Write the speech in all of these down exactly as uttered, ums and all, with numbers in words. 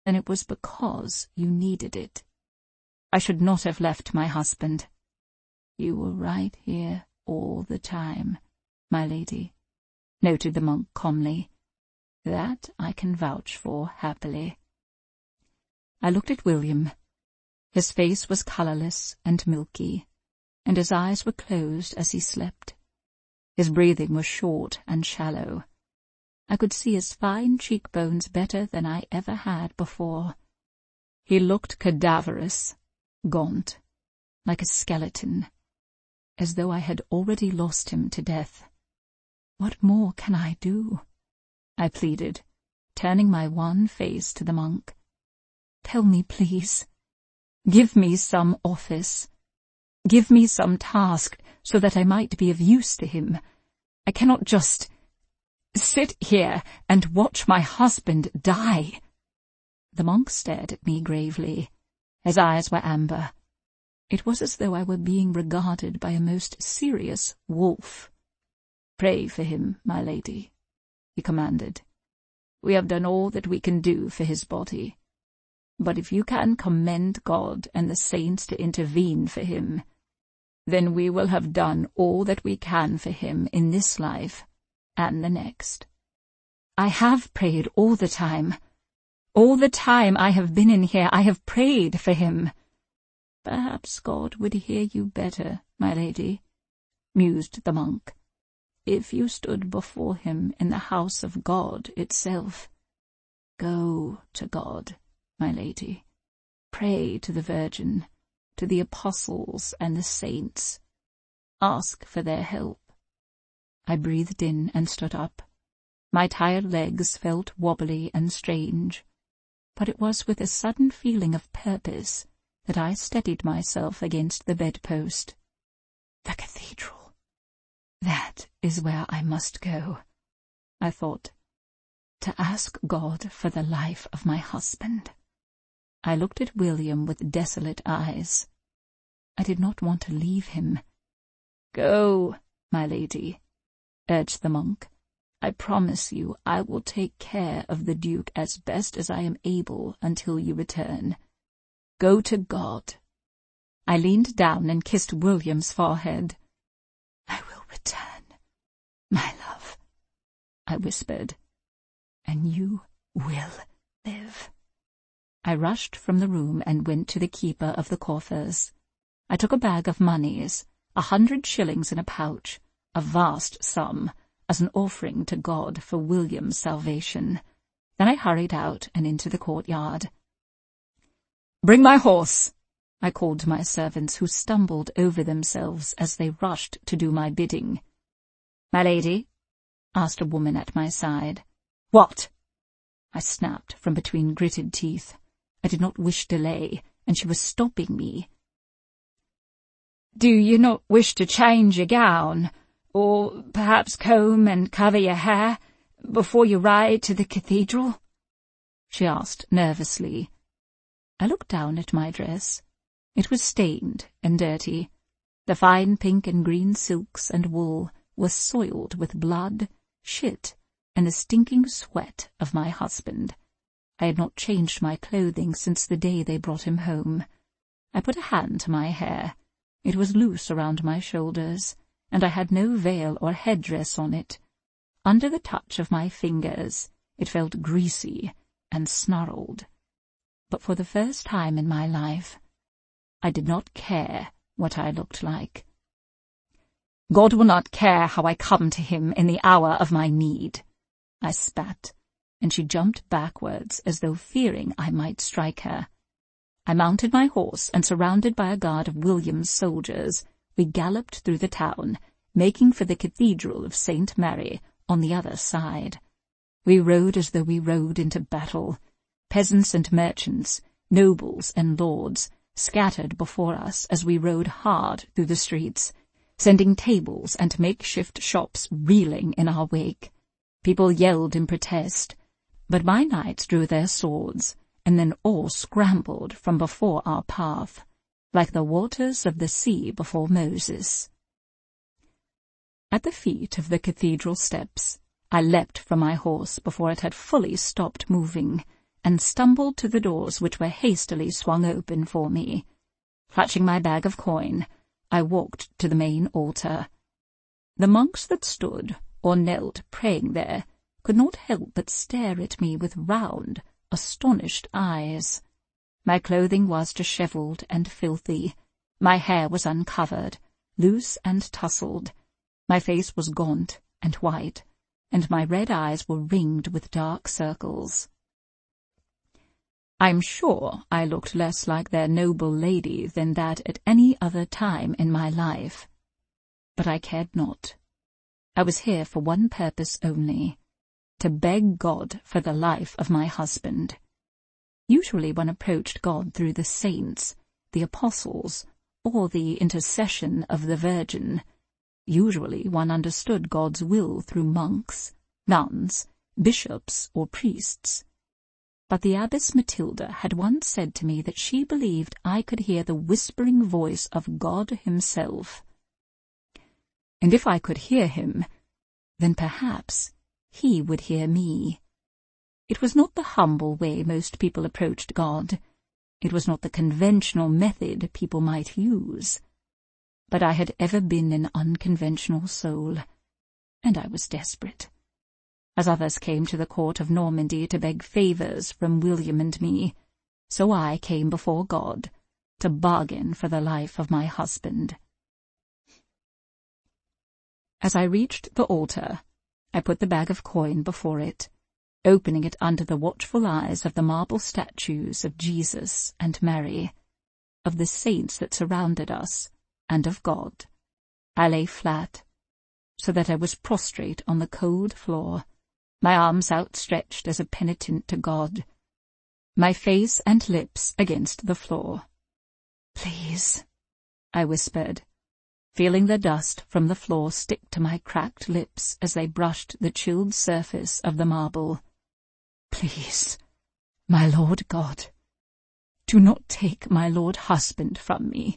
then it was because you needed it. I should not have left my husband. You were right here all the time, my lady, noted the monk calmly. That I can vouch for happily. I looked at William. His face was colourless and milky, and his eyes were closed as he slept. His breathing was short and shallow. I could see his fine cheekbones better than I ever had before. He looked cadaverous, gaunt, like a skeleton, as though I had already lost him to death. What more can I do? I pleaded, turning my wan face to the monk. Tell me, please. Give me some office. Give me some task so that I might be of use to him. I cannot just sit here and watch my husband die. The monk stared at me gravely. His eyes were amber. It was as though I were being regarded by a most serious wolf. Pray for him, my lady, he commanded. We have done all that we can do for his body. But if you can commend God and the saints to intervene for him, then we will have done all that we can for him in this life and the next. I have prayed all the time. All the time I have been in here, I have prayed for him. Perhaps God would hear you better, my lady, mused the monk, if you stood before him in the house of God itself. Go to God, my lady. Pray to the Virgin, to the apostles and the saints. Ask for their help. I breathed in and stood up. My tired legs felt wobbly and strange, but it was with a sudden feeling of purpose that I steadied myself against the bedpost. The cathedral. That is where I must go, I thought, to ask God for the life of my husband. I looked at William with desolate eyes. I did not want to leave him. Go, my lady, urged the monk. I promise you I will take care of the Duke as best as I am able until you return. Go to God. I leaned down and kissed William's forehead. I will return, my love, I whispered, and you will live. I rushed from the room and went to the keeper of the coffers. I took a bag of moneys, a hundred shillings in a pouch, a vast sum, as an offering to God for William's salvation. Then I hurried out and into the courtyard. Bring my horse, I called to my servants, who stumbled over themselves as they rushed to do my bidding. My lady, asked a woman at my side. What? I snapped from between gritted teeth. I did not wish delay, and she was stopping me. Do you not wish to change your gown, or perhaps comb and cover your hair, before you ride to the cathedral? She asked nervously. I looked down at my dress. It was stained and dirty. The fine pink and green silks and wool were soiled with blood, shit, and the stinking sweat of my husband. I had not changed my clothing since the day they brought him home. I put a hand to my hair. It was loose around my shoulders, and I had no veil or headdress on it. Under the touch of my fingers, it felt greasy and snarled. But for the first time in my life, I did not care what I looked like. God will not care how I come to him in the hour of my need, I spat, and she jumped backwards as though fearing I might strike her. I mounted my horse, and surrounded by a guard of William's soldiers, we galloped through the town, making for the Cathedral of Saint Mary on the other side. We rode as though we rode into battle. Peasants and merchants, nobles and lords, scattered before us as we rode hard through the streets, sending tables and makeshift shops reeling in our wake. People yelled in protest, but my knights drew their swords, and then all scrambled from before our path, like the waters of the sea before Moses. At the feet of the cathedral steps, I leapt from my horse before it had fully stopped moving, and stumbled to the doors which were hastily swung open for me. Clutching my bag of coin, I walked to the main altar. The monks that stood or knelt praying there could not help but stare at me with round, astonished eyes. My clothing was dishevelled and filthy. My hair was uncovered, loose and tousled. My face was gaunt and white, and my red eyes were ringed with dark circles. I'm sure I looked less like their noble lady than that at any other time in my life. But I cared not. I was here for one purpose only, to beg God for the life of my husband. Usually one approached God through the saints, the apostles, or the intercession of the Virgin. Usually one understood God's will through monks, nuns, bishops, or priests. But the Abbess Matilda had once said to me that she believed I could hear the whispering voice of God himself. And if I could hear him, then perhaps he would hear me. It was not the humble way most people approached God. It was not the conventional method people might use. But I had ever been an unconventional soul, and I was desperate. As others came to the court of Normandy to beg favours from William and me, so I came before God to bargain for the life of my husband. As I reached the altar, I put the bag of coin before it, opening it under the watchful eyes of the marble statues of Jesus and Mary, of the saints that surrounded us, and of God. I lay flat, so that I was prostrate on the cold floor, my arms outstretched as a penitent to God, my face and lips against the floor. "Please," I whispered, feeling the dust from the floor stick to my cracked lips as they brushed the chilled surface of the marble. "Please, my Lord God, do not take my Lord husband from me.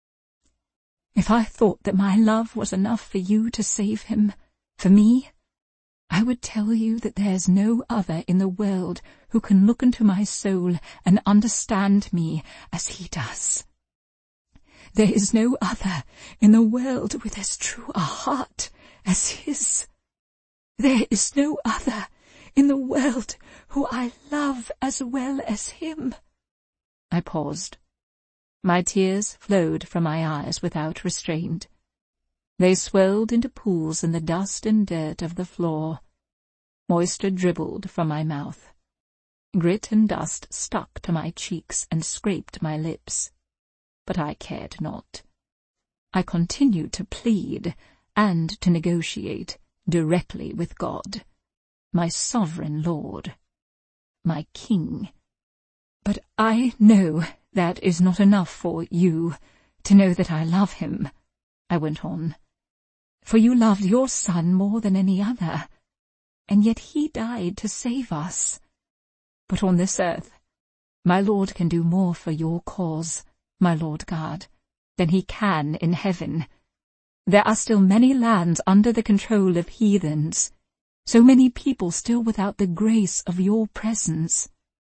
If I thought that my love was enough for you to save him, for me, I would tell you that there's no other in the world who can look into my soul and understand me as he does. There is no other in the world with as true a heart as his. There is no other in the world who I love as well as him." I paused. My tears flowed from my eyes without restraint. They swelled into pools in the dust and dirt of the floor. Moisture dribbled from my mouth. Grit and dust stuck to my cheeks and scraped my lips. But I cared not. I continued to plead and to negotiate directly with God, my sovereign Lord, my King. "But I know that is not enough for you, to know that I love him," I went on. "For you loved your son more than any other, and yet he died to save us. But on this earth, my Lord can do more for your cause, my Lord God, than he can in heaven. There are still many lands under the control of heathens, so many people still without the grace of your presence.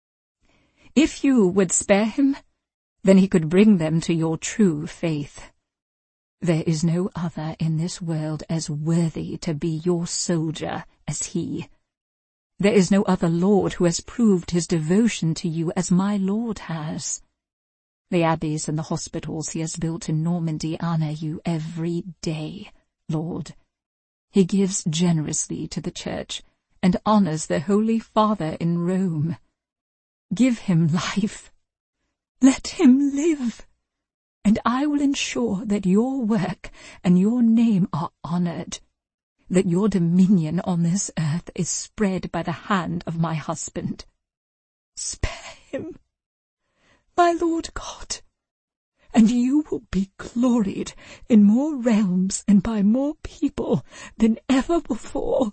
If you would spare him, then he could bring them to your true faith. There is no other in this world as worthy to be your soldier as he. There is no other lord who has proved his devotion to you as my Lord has. The abbeys and the hospitals he has built in Normandy honour you every day, Lord. He gives generously to the Church, and honours the Holy Father in Rome. Give him life. Let him live, and I will ensure that your work and your name are honoured, that your dominion on this earth is spread by the hand of my husband. Spare him, my Lord God, and you will be gloried in more realms and by more people than ever before.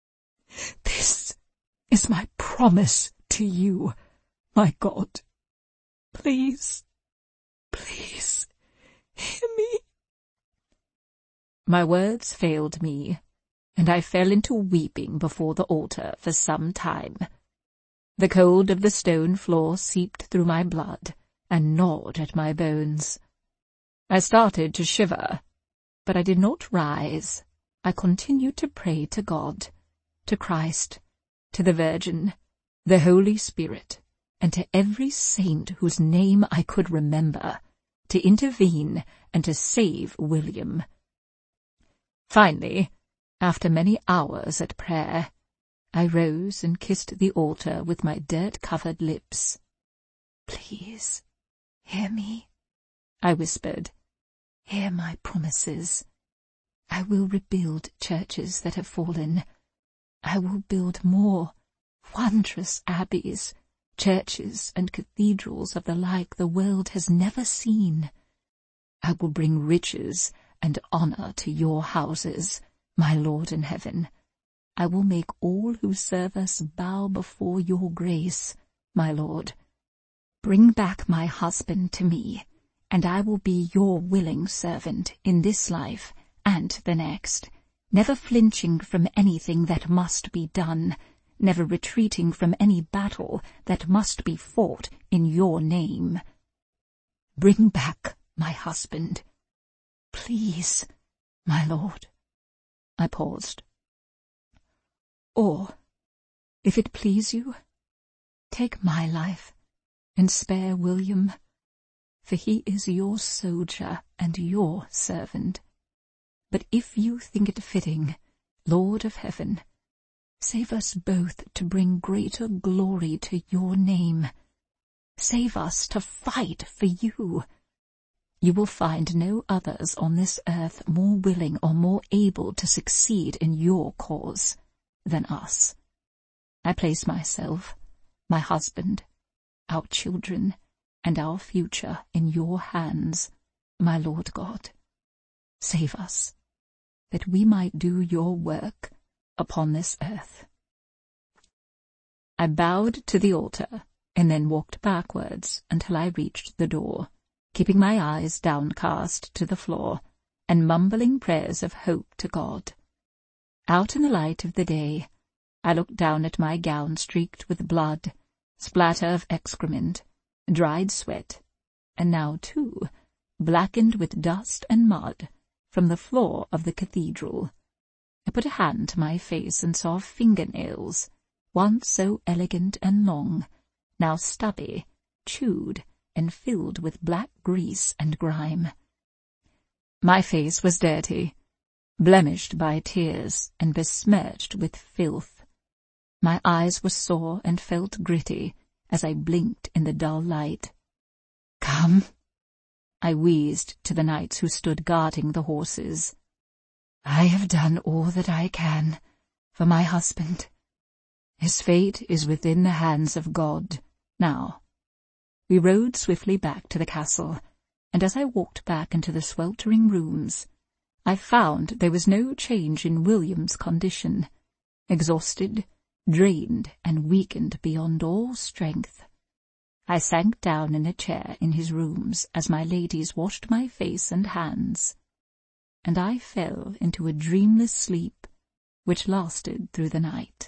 This is my promise to you, my God. Please, please, hear me." My words failed me, and I fell into weeping before the altar for some time. The cold of the stone floor seeped through my blood and gnawed at my bones. I started to shiver, but I did not rise. I continued to pray to God, to Christ, to the Virgin, the Holy Spirit, and to every saint whose name I could remember, to intervene and to save William. Finally, after many hours at prayer, I rose and kissed the altar with my dirt-covered lips. "Please, hear me," I whispered. "Hear my promises. I will rebuild churches that have fallen. I will build more wondrous abbeys, churches and cathedrals of the like the world has never seen. I will bring riches and honor to your houses, my Lord in heaven. I will make all who serve us bow before your grace, my Lord. Bring back my husband to me, and I will be your willing servant in this life and the next, never flinching from anything that must be done, never retreating from any battle that must be fought in your name. Bring back my husband. Please, my Lord." I paused. "Or, if it please you, take my life and spare William, for he is your soldier and your servant. But if you think it fitting, Lord of heaven, save us both to bring greater glory to your name. Save us to fight for you. You will find no others on this earth more willing or more able to succeed in your cause than us. I place myself, my husband, our children, and our future in your hands, my Lord God. Save us, that we might do your work upon this earth." I bowed to the altar and then walked backwards until I reached the door, keeping my eyes downcast to the floor and mumbling prayers of hope to God. Out in the light of the day, I looked down at my gown streaked with blood, splatter of excrement, dried sweat, and now, too, blackened with dust and mud from the floor of the cathedral. I put a hand to my face and saw fingernails, once so elegant and long, now stubby, chewed, and filled with black grease and grime. My face was dirty, blemished by tears and besmirched with filth. My eyes were sore and felt gritty as I blinked in the dull light. "Come," I wheezed to the knights who stood guarding the horses. "I have done all that I can for my husband. His fate is within the hands of God now." We rode swiftly back to the castle, and as I walked back into the sweltering rooms, I found there was no change in William's condition. Exhausted, drained, and weakened beyond all strength. I sank down in a chair in his rooms as my ladies washed my face and hands, and I fell into a dreamless sleep which lasted through the night.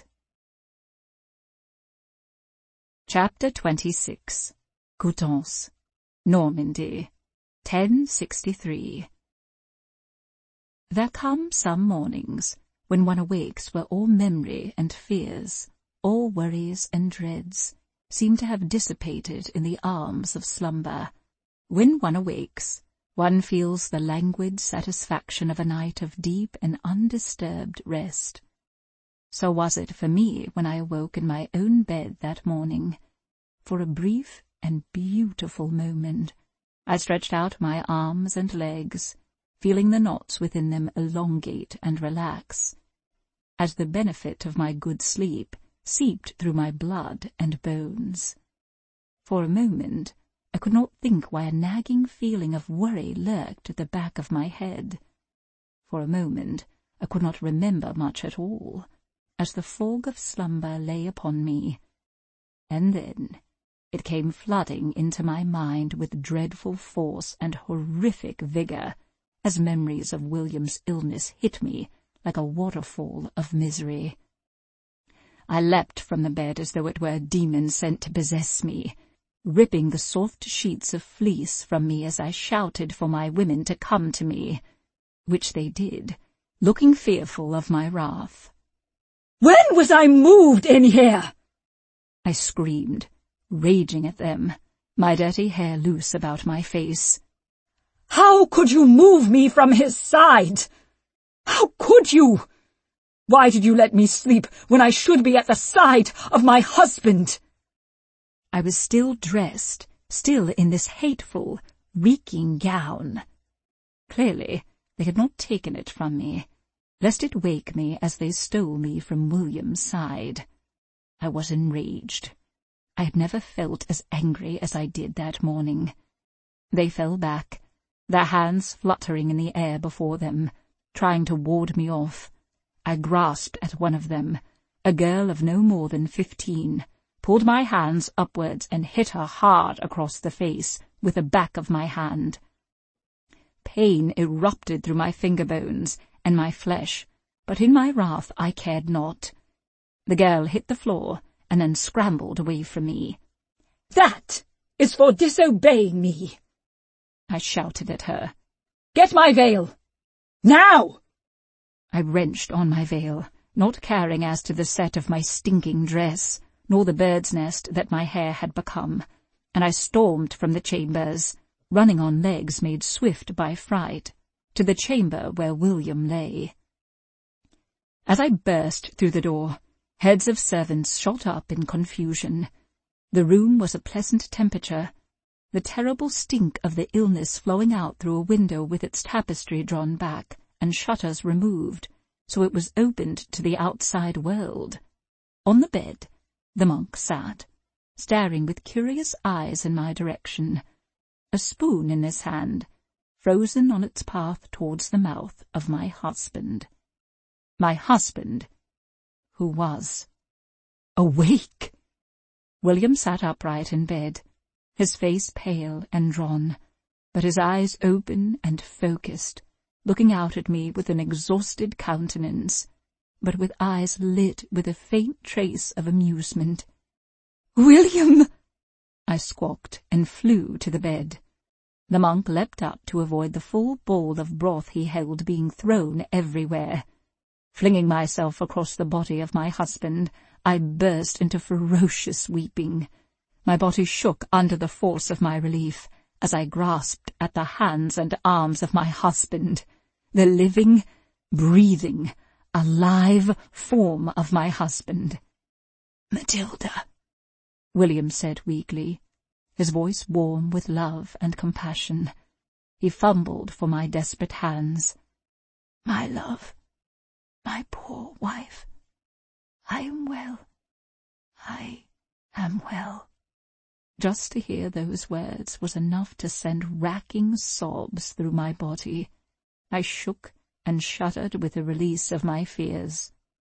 Chapter twenty-six. Coutances, Normandy, ten sixty-three. There come some mornings when one awakes where all memory and fears, all worries and dreads, seem to have dissipated in the arms of slumber. When one awakes, one feels the languid satisfaction of a night of deep and undisturbed rest. So was it for me when I awoke in my own bed that morning. For a brief and beautiful moment, I stretched out my arms and legs, feeling the knots within them elongate and relax, as the benefit of my good sleep seeped through my blood and bones. For a moment, I could not think why a nagging feeling of worry lurked at the back of my head. For a moment, I could not remember much at all, as the fog of slumber lay upon me. And then it came flooding into my mind with dreadful force and horrific vigor, as memories of William's illness hit me like a waterfall of misery. I leapt from the bed as though it were a demon sent to possess me, ripping the soft sheets of fleece from me as I shouted for my women to come to me, which they did, looking fearful of my wrath. "When was I moved in here?" I screamed, raging at them, my dirty hair loose about my face. "How could you move me from his side? How could you? Why did you let me sleep when I should be at the side of my husband?" I was still dressed, still in this hateful, reeking gown. Clearly, they had not taken it from me, lest it wake me as they stole me from William's side. I was enraged. I had never felt as angry as I did that morning. They fell back, their hands fluttering in the air before them, trying to ward me off. I grasped at one of them, a girl of no more than fifteen, pulled my hands upwards and hit her hard across the face with the back of my hand. Pain erupted through my finger bones and my flesh, but in my wrath I cared not. The girl hit the floor and then scrambled away from me. "That is for disobeying me," I shouted at her. "Get my veil! Now!" I wrenched on my veil, not caring as to the set of my stinking dress, nor the bird's nest that my hair had become, and I stormed from the chambers, running on legs made swift by fright, to the chamber where William lay. As I burst through the door, heads of servants shot up in confusion. The room was a pleasant temperature, the terrible stink of the illness flowing out through a window with its tapestry drawn back and shutters removed, so it was opened to the outside world. On the bed, the monk sat, staring with curious eyes in my direction, a spoon in his hand, frozen on its path towards the mouth of my husband. My husband, who was awake. William sat upright in bed, his face pale and drawn, but his eyes open and focused, looking out at me with an exhausted countenance, but with eyes lit with a faint trace of amusement. "William!" I squawked and flew to the bed. The monk leapt up to avoid the full bowl of broth he held being thrown everywhere. Flinging myself across the body of my husband, I burst into ferocious weeping. My body shook under the force of my relief as I grasped at the hands and arms of my husband, the living, breathing, alive form of my husband. "Matilda," William said weakly, his voice warm with love and compassion. He fumbled for my desperate hands. "My love, my poor wife, I am well. I am well." Just to hear those words was enough to send racking sobs through my body. I shook and shuddered with the release of my fears.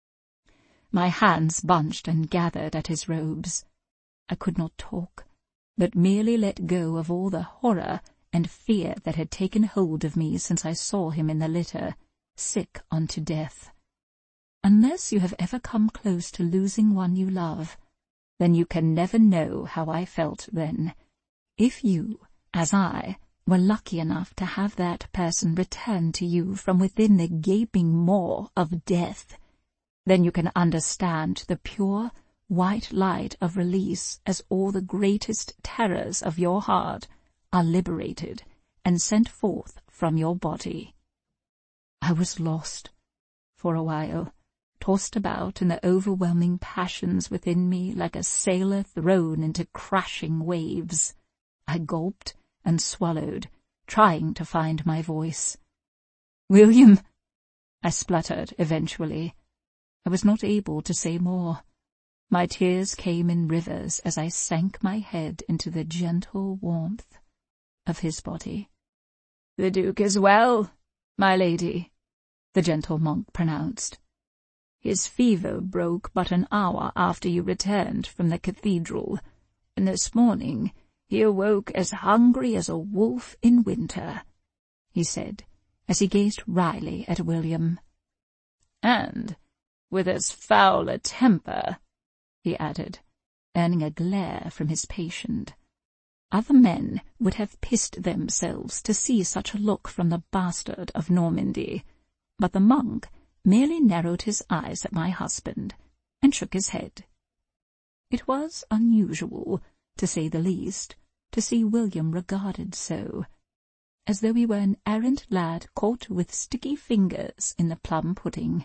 My hands bunched and gathered at his robes. I could not talk, but merely let go of all the horror and fear that had taken hold of me since I saw him in the litter, sick unto death. Unless you have ever come close to losing one you love, then you can never know how I felt then. If you, as I, were lucky enough to have that person return to you from within the gaping maw of death, then you can understand the pure, white light of release as all the greatest terrors of your heart are liberated and sent forth from your body. I was lost for a while, tossed about in the overwhelming passions within me like a sailor thrown into crashing waves. I gulped and swallowed, trying to find my voice. "William," I spluttered eventually. I was not able to say more. My tears came in rivers as I sank my head into the gentle warmth of his body. "The Duke is well, my lady," the gentle monk pronounced. "His fever broke but an hour after you returned from the cathedral, and this morning he awoke as hungry as a wolf in winter," he said, as he gazed wryly at William. "And with as foul a temper," he added, earning a glare from his patient. Other men would have pissed themselves to see such a look from the bastard of Normandy, but the monk merely narrowed his eyes at my husband and shook his head. It was unusual, to say the least, to see William regarded so, as though he were an errant lad caught with sticky fingers in the plum pudding.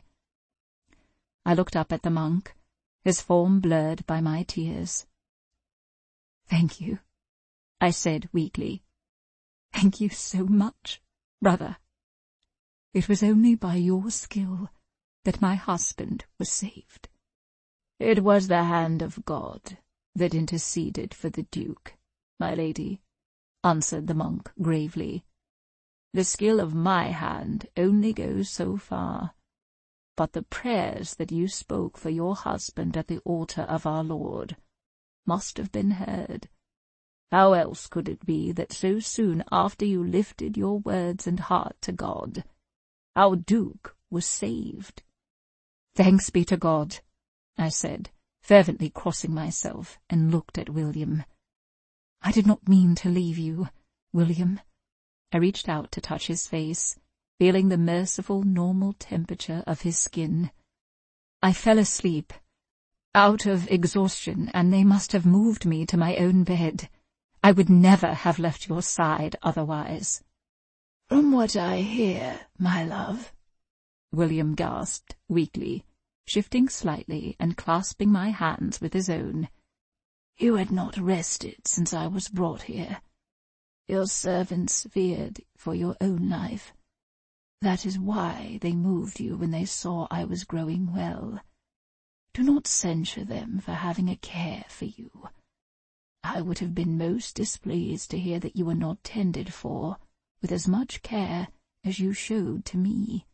I looked up at the monk, his form blurred by my tears. "Thank you," I said weakly. "Thank you so much, brother. It was only by your skill that my husband was saved." "It was the hand of God that interceded for the Duke, my lady," answered the monk gravely. "The skill of my hand only goes so far. But the prayers that you spoke for your husband at the altar of our Lord must have been heard. How else could it be that so soon after you lifted your words and heart to God, our Duke was saved?" "Thanks be to God," I said, fervently crossing myself, and looked at William. "I did not mean to leave you, William." I reached out to touch his face, feeling the merciful normal temperature of his skin. "I fell asleep, out of exhaustion, and they must have moved me to my own bed. I would never have left your side otherwise." "From what I hear, my love," William gasped weakly, shifting slightly and clasping my hands with his own, "you had not rested since I was brought here. Your servants feared for your own life. That is why they moved you when they saw I was growing well. Do not censure them for having a care for you. I would have been most displeased to hear that you were not tended for with as much care as you showed to me."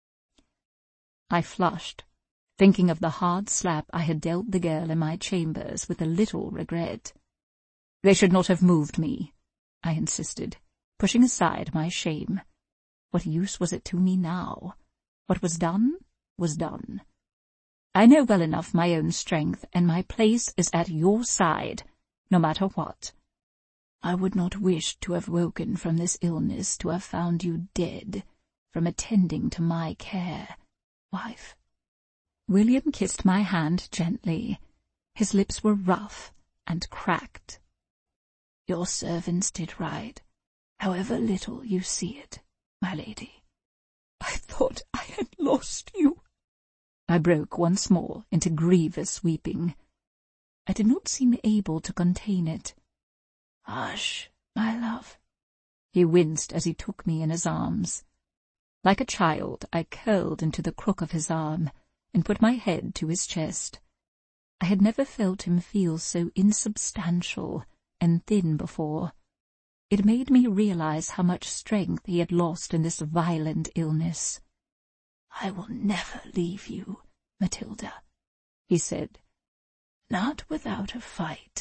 I flushed, thinking of the hard slap I had dealt the girl in my chambers with a little regret. "They should not have moved me," I insisted, pushing aside my shame. What use was it to me now? What was done was done. I know well enough my own strength, and my place is at your side, no matter what. I would not wish to have woken from this illness to have found you dead from attending to my care, wife." William kissed my hand gently. His lips were rough and cracked. "Your servants did right, however little you see it, my lady." "I thought I had lost you." I broke once more into grievous weeping. I did not seem able to contain it. "Hush, my love." He winced as he took me in his arms. Like a child, I curled into the crook of his arm and put my head to his chest. I had never felt him feel so insubstantial and thin before. It made me realize how much strength he had lost in this violent illness. "I will never leave you, Matilda," he said. "Not without a fight."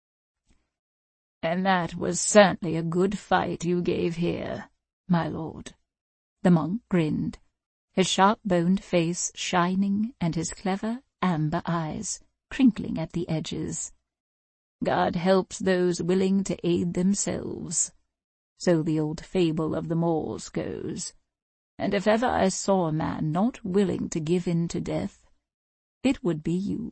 "And that was certainly a good fight you gave here, my lord." The monk grinned, his sharp-boned face shining and his clever amber eyes crinkling at the edges. "God helps those willing to aid themselves. So the old fable of the Moors goes. And if ever I saw a man not willing to give in to death, it would be you."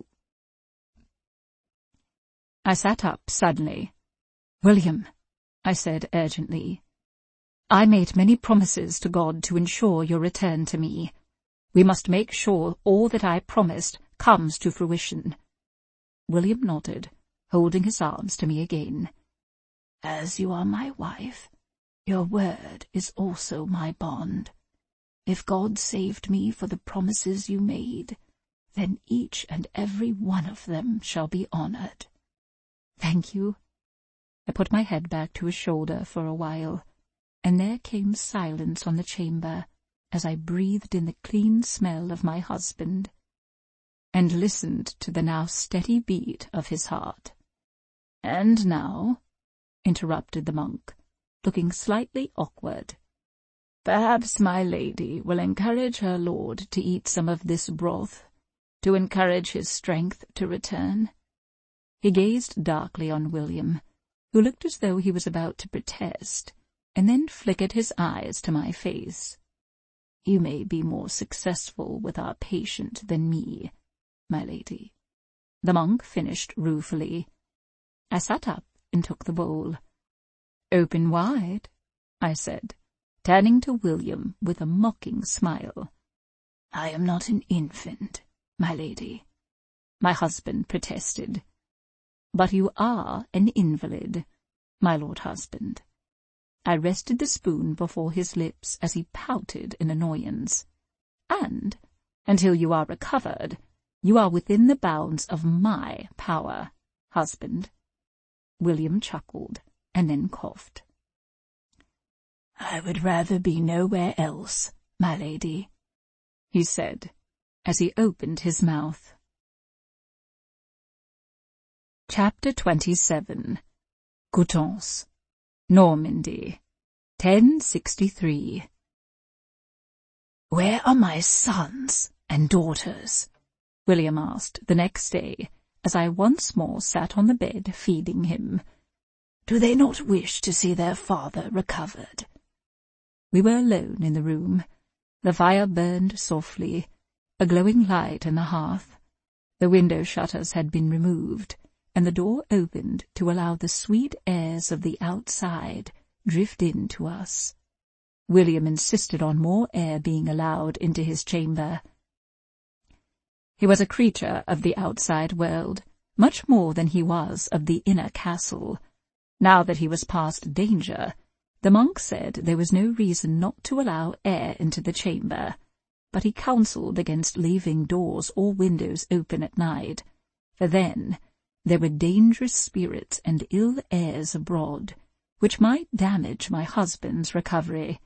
I sat up suddenly. "William," I said urgently, "I made many promises to God to ensure your return to me. We must make sure all that I promised comes to fruition." William nodded, holding his arms to me again. "As you are my wife, your word is also my bond. If God saved me for the promises you made, then each and every one of them shall be honored." "Thank you." I put my head back to his shoulder for a while, and there came silence on the chamber as I breathed in the clean smell of my husband, and listened to the now steady beat of his heart. "And now," interrupted the monk, looking slightly awkward, "perhaps my lady will encourage her lord to eat some of this broth to encourage his strength to return. He gazed darkly on William, who looked as though he was about to protest, and then flickered his eyes to my face. "You may be more successful with our patient than me, my lady," the monk finished ruefully. I sat up and took the bowl. "Open wide," I said, turning to William with a mocking smile. "I am not an infant, my lady," my husband protested. "But you are an invalid, my lord husband." I rested the spoon before his lips as he pouted in annoyance. "And, until you are recovered, you are within the bounds of my power, husband." William chuckled, and then coughed. "I would rather be nowhere else, my lady," he said, as he opened his mouth. Chapter twenty-seven. Coutances, Normandy, ten sixty-three. "Where are my sons and daughters?" William asked the next day, as I once more sat on the bed feeding him. "Do they not wish to see their father recovered?" We were alone in the room. The fire burned softly, a glowing light in the hearth. The window shutters had been removed, and the door opened to allow the sweet airs of the outside drift in to us. William insisted on more air being allowed into his chamber. He was a creature of the outside world, much more than he was of the inner castle. Now that he was past danger, the monk said there was no reason not to allow air into the chamber, but he counselled against leaving doors or windows open at night, for then there were dangerous spirits and ill airs abroad, which might damage my husband's recovery.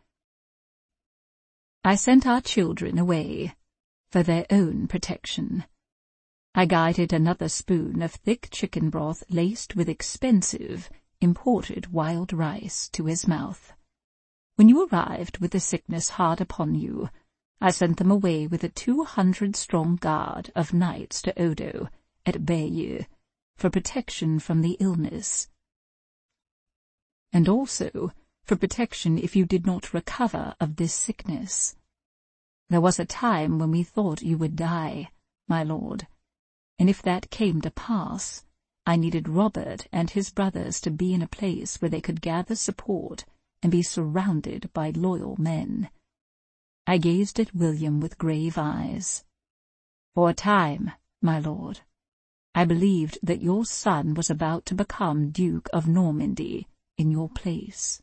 I sent our children away, for their own protection. I guided another spoon of thick chicken broth laced with expensive, imported wild rice to his mouth. When you arrived with the sickness hard upon you, I sent them away with a two hundred strong guard of knights to Odo, at Bayeux, for protection from the illness, and also for protection if you did not recover of this sickness. There was a time when we thought you would die, my lord, and if that came to pass, I needed Robert and his brothers to be in a place where they could gather support and be surrounded by loyal men. I gazed at William with grave eyes. For a time, my lord, I believed that your son was about to become Duke of Normandy in your place.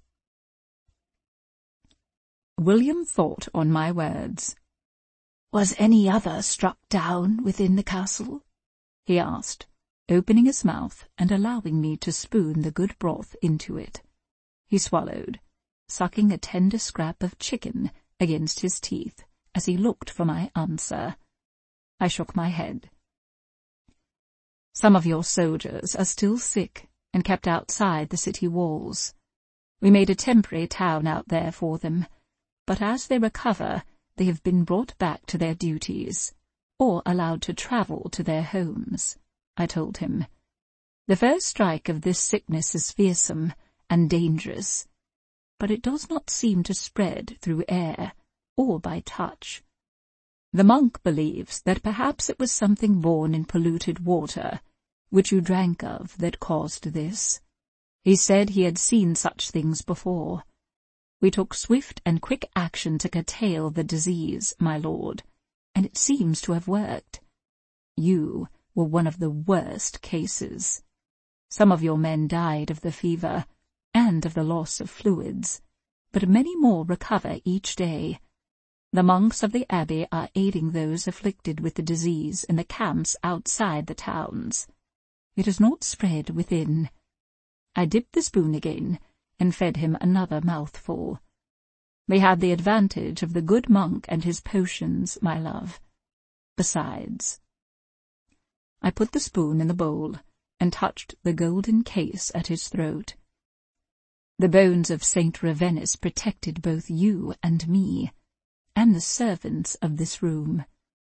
William thought on my words. "Was any other struck down within the castle?" he asked, opening his mouth and allowing me to spoon the good broth into it. He swallowed, sucking a tender scrap of chicken against his teeth as he looked for my answer. I shook my head. "Some of your soldiers are still sick and kept outside the city walls. We made a temporary town out there for them, but as they recover, they have been brought back to their duties, or allowed to travel to their homes," I told him. "The first strike of this sickness is fearsome and dangerous, but it does not seem to spread through air or by touch. The monk believes that perhaps it was something born in polluted water, which you drank of, that caused this. He said he had seen such things before. We took swift and quick action to curtail the disease, my lord, and it seems to have worked. You were one of the worst cases. Some of your men died of the fever and of the loss of fluids, but many more recover each day. The monks of the abbey are aiding those afflicted with the disease in the camps outside the towns. It has not spread within." I dipped the spoon again and fed him another mouthful. "They had the advantage of the good monk and his potions, my love. Besides—" I put the spoon in the bowl and touched the golden case at his throat. "The bones of Saint Ravenus protected both you and me, and the servants of this room."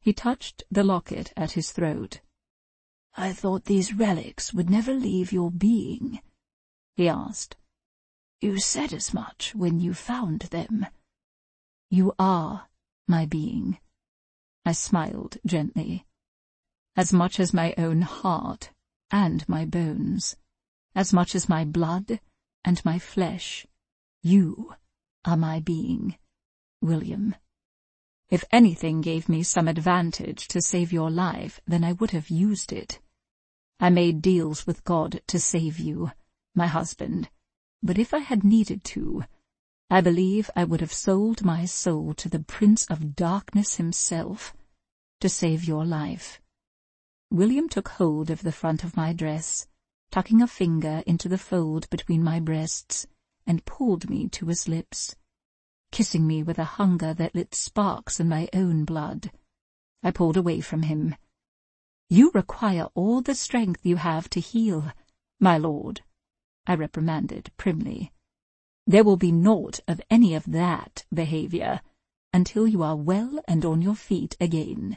He touched the locket at his throat. "I thought these relics would never leave your being," he asked. "You said as much when you found them." "You are my being," I smiled gently. "As much as my own heart and my bones, as much as my blood and my flesh, you are my being, William. If anything gave me some advantage to save your life, then I would have used it. I made deals with God to save you, my husband, but if I had needed to, I believe I would have sold my soul to the Prince of Darkness himself to save your life." William took hold of the front of my dress, tucking a finger into the fold between my breasts, and pulled me to his lips, kissing me with a hunger that lit sparks in my own blood. I pulled away from him. "You require all the strength you have to heal, my lord," I reprimanded primly. "There will be naught of any of that behavior until you are well and on your feet again."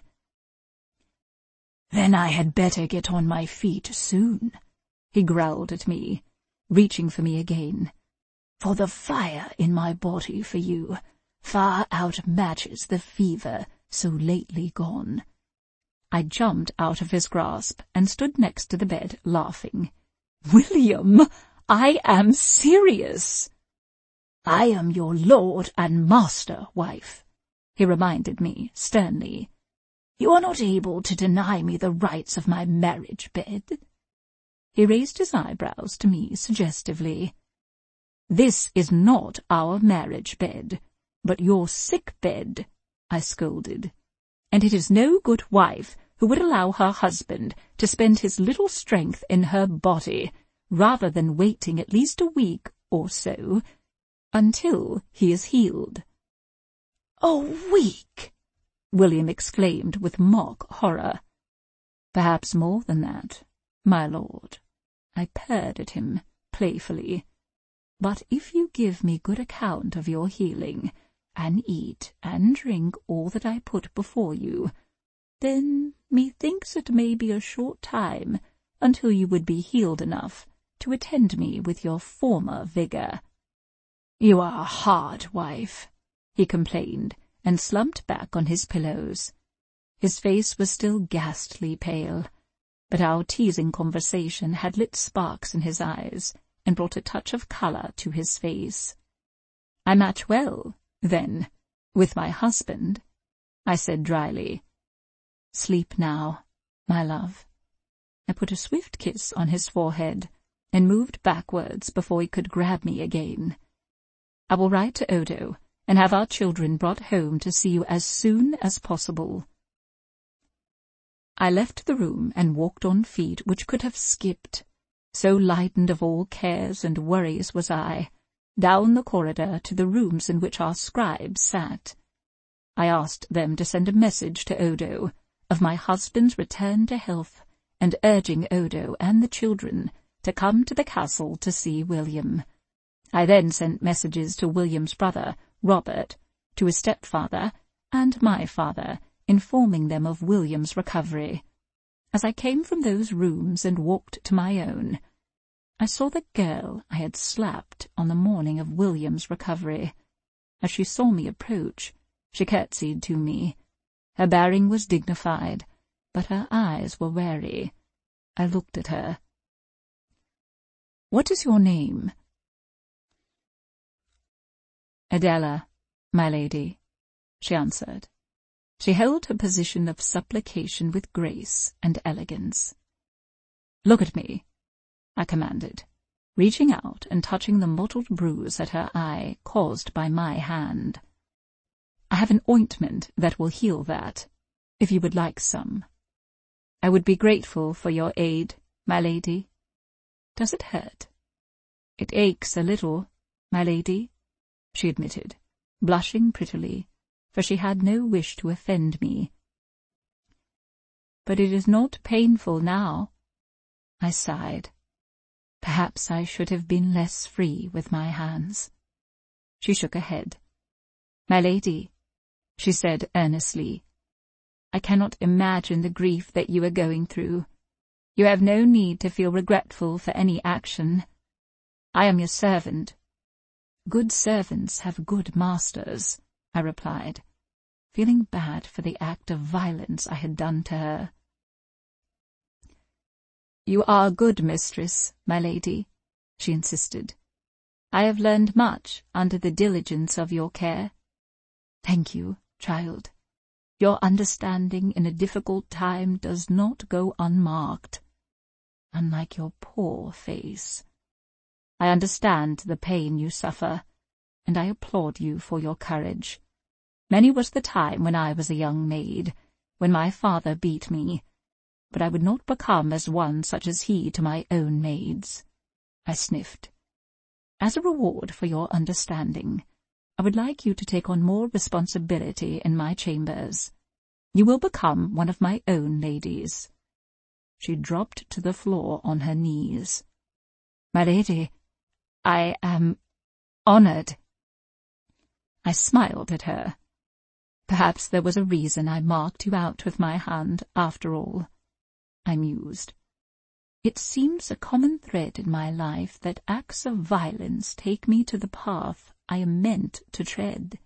"Then I had better get on my feet soon," he growled at me, reaching for me again. "For the fire in my body for you far outmatches the fever so lately gone." I jumped out of his grasp and stood next to the bed, laughing. "William, I am serious." "I am your lord and master, wife," he reminded me sternly. "You are not able to deny me the rights of my marriage bed." He raised his eyebrows to me suggestively. "This is not our marriage bed, but your sick bed," I scolded. "And it is no good wife who would allow her husband to spend his little strength in her body, rather than waiting at least a week or so until he is healed." "A week!" William exclaimed with mock horror. "Perhaps more than that, my lord," I purred at him playfully. "But if you give me good account of your healing, and eat and drink all that I put before you, then methinks it may be a short time until you would be healed enough to attend me with your former vigour." "You are a hard wife," he complained, and slumped back on his pillows. His face was still ghastly pale, but our teasing conversation had lit sparks in his eyes and brought a touch of colour to his face. "I match well, then, with my husband," I said dryly. "Sleep now, my love." I put a swift kiss on his forehead and moved backwards before he could grab me again. "I will write to Odo and have our children brought home to see you as soon as possible." I left the room and walked on feet which could have skipped, so lightened of all cares and worries was I, down the corridor to the rooms in which our scribes sat. I asked them to send a message to Odo of my husband's return to health, and urging Odo and the children to come to the castle to see William. I then sent messages to William's brother, Robert, to his stepfather, and my father, informing them of William's recovery. As I came from those rooms and walked to my own, I saw the girl I had slapped on the morning of William's recovery. As she saw me approach, she curtsied to me. Her bearing was dignified, but her eyes were wary. I looked at her. "What is your name?" "Adela, my lady," she answered. She held her position of supplication with grace and elegance. "Look at me," I commanded, reaching out and touching the mottled bruise at her eye caused by my hand. "I have an ointment that will heal that, if you would like some. I would be grateful for your aid, my lady. Does it hurt?" "It aches a little, my lady," she admitted, blushing prettily, for she had no wish to offend me. "But it is not painful now," I sighed. Perhaps I should have been less free with my hands. She shook her head. "My lady," she said earnestly, I cannot imagine the grief that you are going through. You have no need to feel regretful for any action. I am your servant." "Good servants have good masters," I replied, feeling bad for the act of violence I had done to her. "You are a good mistress, my lady," she insisted. "I have learned much under the diligence of your care." "Thank you, child. Your understanding in a difficult time does not go unmarked, unlike your poor face. I understand the pain you suffer, and I applaud you for your courage. Many was the time when I was a young maid, when my father beat me, but I would not become as one such as he to my own maids." I sniffed. "As a reward for your understanding, I would like you to take on more responsibility in my chambers. You will become one of my own ladies." She dropped to the floor on her knees. "My lady, I am honored." I smiled at her. "Perhaps there was a reason I marked you out with my hand, after all," I mused. "It seems a common thread in my life that acts of violence take me to the path I am meant to tread.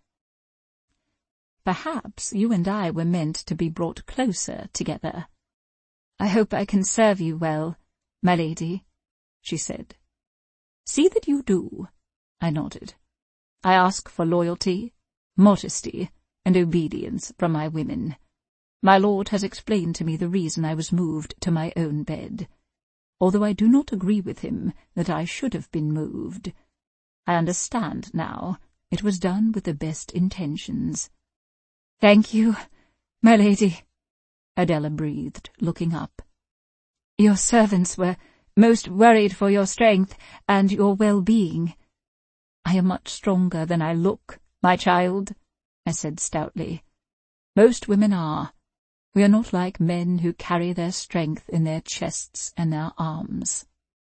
Perhaps you and I were meant to be brought closer together. I hope I can serve you well, my lady," she said. "See that you do," I nodded. "I ask for loyalty, modesty, and obedience from my women. My lord has explained to me the reason I was moved to my own bed. Although I do not agree with him that I should have been moved, I understand now it was done with the best intentions." "Thank you, my lady," Adela breathed, looking up. "Your servants were most worried for your strength and your well-being." "I am much stronger than I look, my child," I said stoutly. "Most women are. We are not like men who carry their strength in their chests and their arms.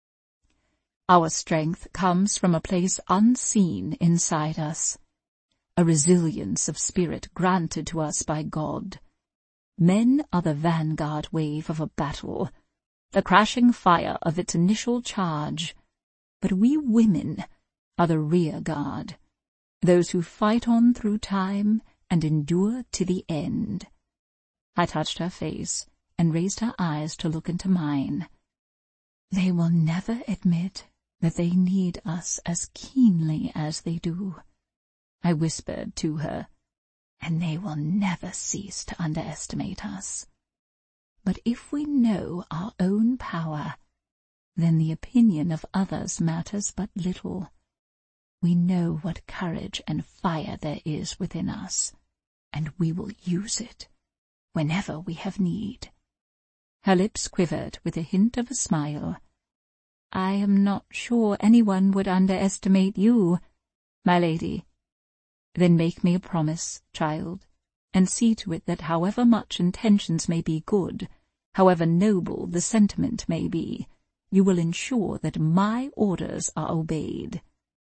Our strength comes from a place unseen inside us, a resilience of spirit granted to us by God. Men are the vanguard wave of a battle, the crashing fire of its initial charge, but we women are the rear guard, those who fight on through time and endure to the end." I touched her face and raised her eyes to look into mine. "They will never admit that they need us as keenly as they do," I whispered to her, "and they will never cease to underestimate us. But if we know our own power, then the opinion of others matters but little. We know what courage and fire there is within us, and we will use it whenever we have need." Her lips quivered with a hint of a smile. "I am not sure anyone would underestimate you, my lady." "Then make me a promise, child, and see to it that however much intentions may be good, however noble the sentiment may be, you will ensure that my orders are obeyed."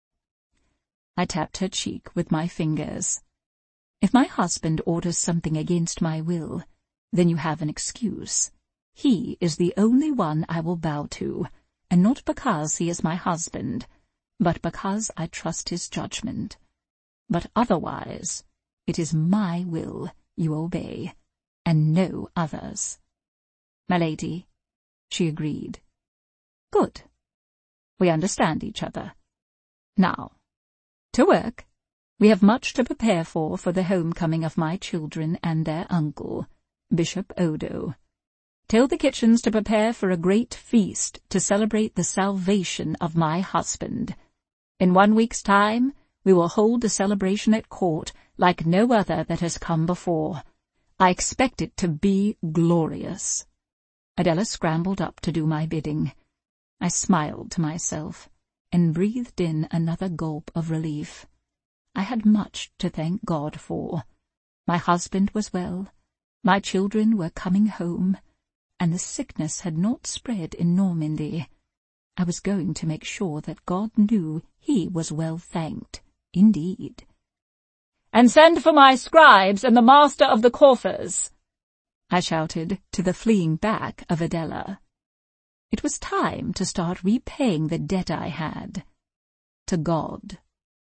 I tapped her cheek with my fingers. "If my husband orders something against my will, then you have an excuse. He is the only one I will bow to, and not because he is my husband, but because I trust his judgment. But otherwise, it is my will you obey, and no others." "My lady," she agreed. "Good. We understand each other. Now, to work. We have much to prepare for for the homecoming of my children and their uncle, Bishop Odo. Tell the kitchens to prepare for a great feast to celebrate the salvation of my husband. In one week's time, we will hold a celebration at court like no other that has come before. I expect it to be glorious." Adela scrambled up to do my bidding. I smiled to myself and breathed in another gulp of relief. I had much to thank God for. My husband was well, my children were coming home, and the sickness had not spread in Normandy. I was going to make sure that God knew he was well thanked, indeed. "And send for my scribes and the master of the coffers," I shouted to the fleeing back of Adela. It was time to start repaying the debt I had to God.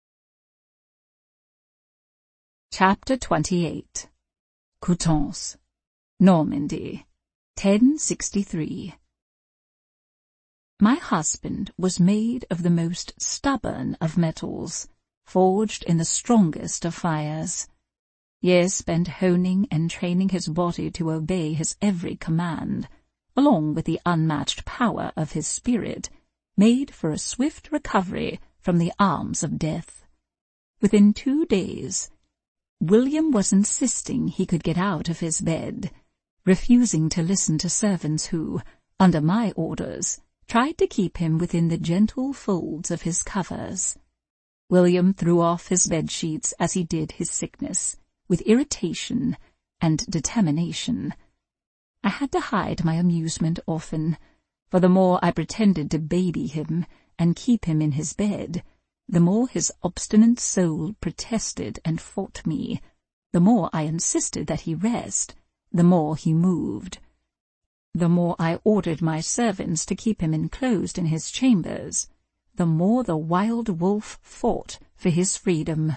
Chapter twenty-eight. Coutances, Normandy, ten sixty-three. My husband was made of the most stubborn of metals, forged in the strongest of fires. Years spent honing and training his body to obey his every command, along with the unmatched power of his spirit, made for a swift recovery from the arms of death. Within two days, William was insisting he could get out of his bed, refusing to listen to servants who, under my orders, tried to keep him within the gentle folds of his covers. William threw off his bed-sheets as he did his sickness, with irritation and determination. I had to hide my amusement often, for the more I pretended to baby him and keep him in his bed, the more his obstinate soul protested and fought me. The more I insisted that he rest, the more he moved. The more I ordered my servants to keep him enclosed in his chambers, the more the wild wolf fought for his freedom.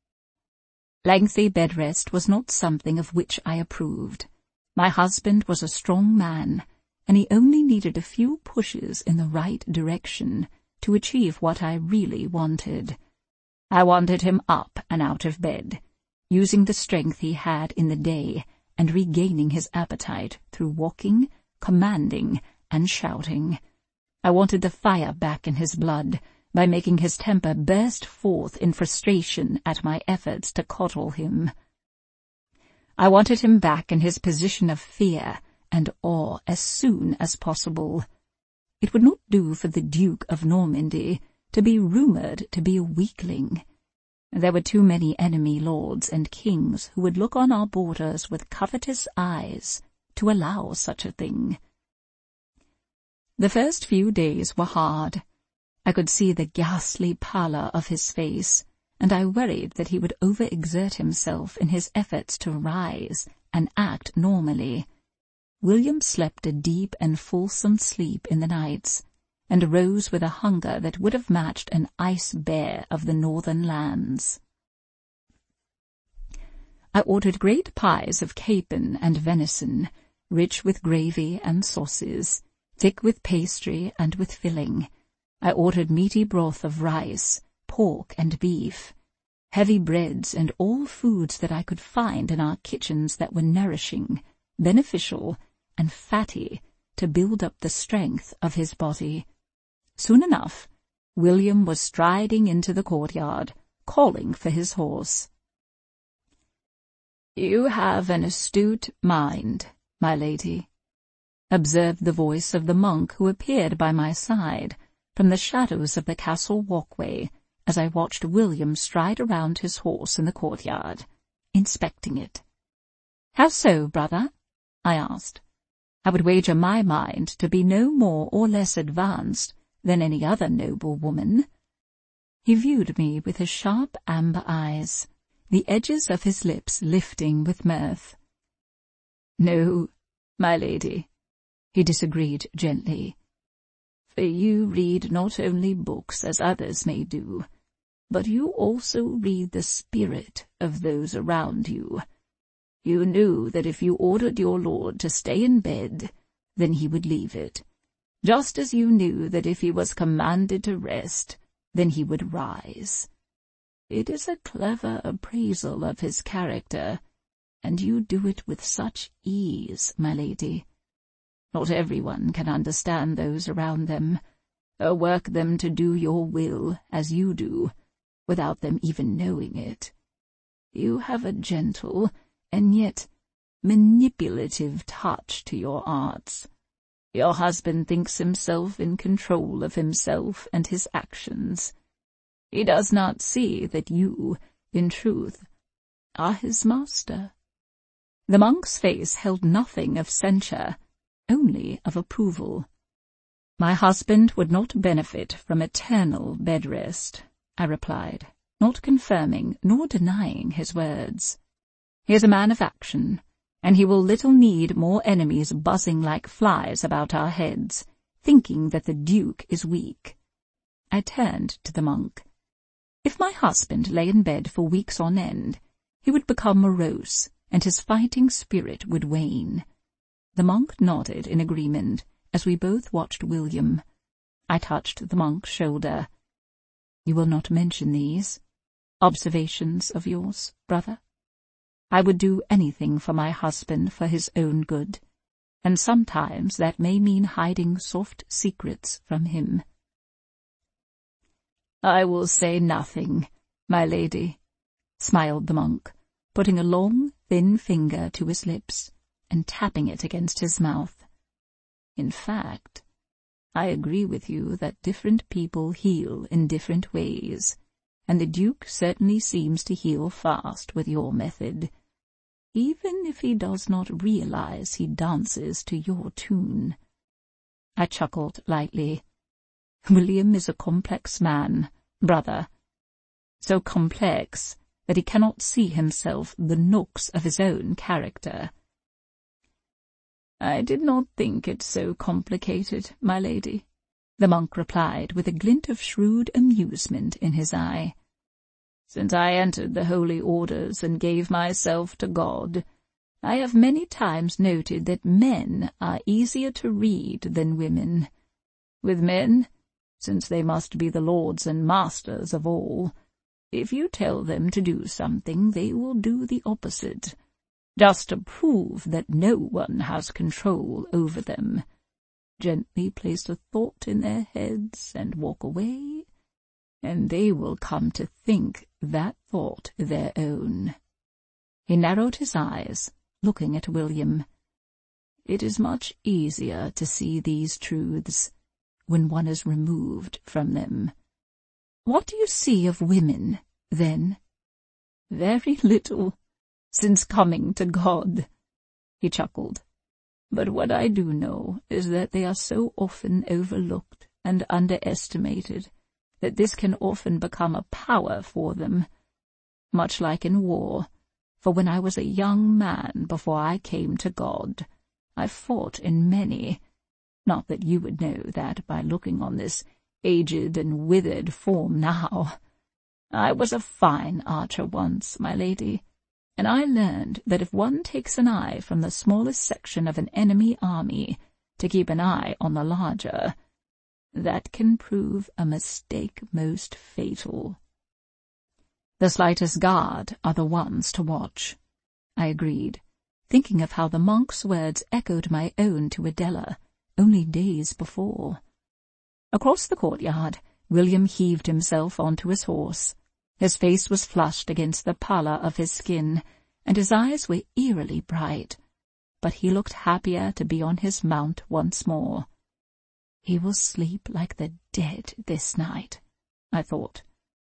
Lengthy bed rest was not something of which I approved. My husband was a strong man, and he only needed a few pushes in the right direction to achieve what I really wanted. I wanted him up and out of bed, using the strength he had in the day and regaining his appetite through walking, commanding, and shouting. I wanted the fire back in his blood by making his temper burst forth in frustration at my efforts to coddle him. I wanted him back in his position of fear and awe as soon as possible. It would not do for the Duke of Normandy to be rumoured to be a weakling. There were too many enemy lords and kings who would look on our borders with covetous eyes to allow such a thing. The first few days were hard. I could see the ghastly pallor of his face, and I worried that he would overexert himself in his efforts to rise and act normally. William slept a deep and fulsome sleep in the nights, and rose with a hunger that would have matched an ice bear of the northern lands. I ordered great pies of capon and venison, rich with gravy and sauces, thick with pastry and with filling. I ordered meaty broth of rice, pork and beef, heavy breads and all foods that I could find in our kitchens that were nourishing, beneficial, and fatty to build up the strength of his body. Soon enough, William was striding into the courtyard, calling for his horse. "You have an astute mind, my lady," observed the voice of the monk who appeared by my side from the shadows of the castle walkway as I watched William stride around his horse in the courtyard, inspecting it. "How so, brother?" I asked. I would wager my mind to be no more or less advanced than any other noble woman. He viewed me with his sharp amber eyes, the edges of his lips lifting with mirth. "No, my lady," he disagreed gently, "for you read not only books as others may do, but you also read the spirit of those around you. You knew that if you ordered your lord to stay in bed, then he would leave it, just as you knew that if he was commanded to rest, then he would rise. It is a clever appraisal of his character, and you do it with such ease, my lady. Not everyone can understand those around them, or work them to do your will as you do, without them even knowing it. You have a gentle and yet manipulative touch to your arts. Your husband thinks himself in control of himself and his actions. He does not see that you, in truth, are his master." The monk's face held nothing of censure, only of approval. "My husband would not benefit from eternal bed rest," I replied, not confirming nor denying his words. "He is a man of action, and he will little need more enemies buzzing like flies about our heads, thinking that the Duke is weak. I turned to the monk. If my husband lay in bed for weeks on end, he would become morose, and his fighting spirit would wane. The monk nodded in agreement as we both watched William. I touched the monk's shoulder. You will not mention these observations of yours, brother? I would do anything for my husband for his own good, and sometimes that may mean hiding soft secrets from him. I will say nothing, my lady, smiled the monk, putting a long, thin finger to his lips and tapping it against his mouth. In fact, I agree with you that different people heal in different ways, and the Duke certainly seems to heal fast with your method, even if he does not realize he dances to your tune. I chuckled lightly. William is a complex man, brother, so complex that he cannot see himself the nooks of his own character. I did not think it so complicated, my lady, the monk replied with a glint of shrewd amusement in his eye. Since I entered the holy orders and gave myself to God, I have many times noted that men are easier to read than women. With men, since they must be the lords and masters of all, if you tell them to do something, they will do the opposite, just to prove that no one has control over them. Gently place a thought in their heads and walk away, and they will come to think that thought their own. He narrowed his eyes, looking at William. It is much easier to see these truths when one is removed from them. What do you see of women, then? Very little, since coming to God, he chuckled. But what I do know is that they are so often overlooked and underestimated that this can often become a power for them, much like in war, for when I was a young man before I came to God, I fought in many. Not that you would know that by looking on this aged and withered form now. I was a fine archer once, my lady, and I learned that if one takes an eye from the smallest section of an enemy army to keep an eye on the larger, that can prove a mistake most fatal. The slightest guard are the ones to watch, I agreed, thinking of how the monk's words echoed my own to Adela only days before. Across the courtyard, William heaved himself onto his horse. His face was flushed against the pallor of his skin, and his eyes were eerily bright, but he looked happier to be on his mount once more. He will sleep like the dead this night, I thought.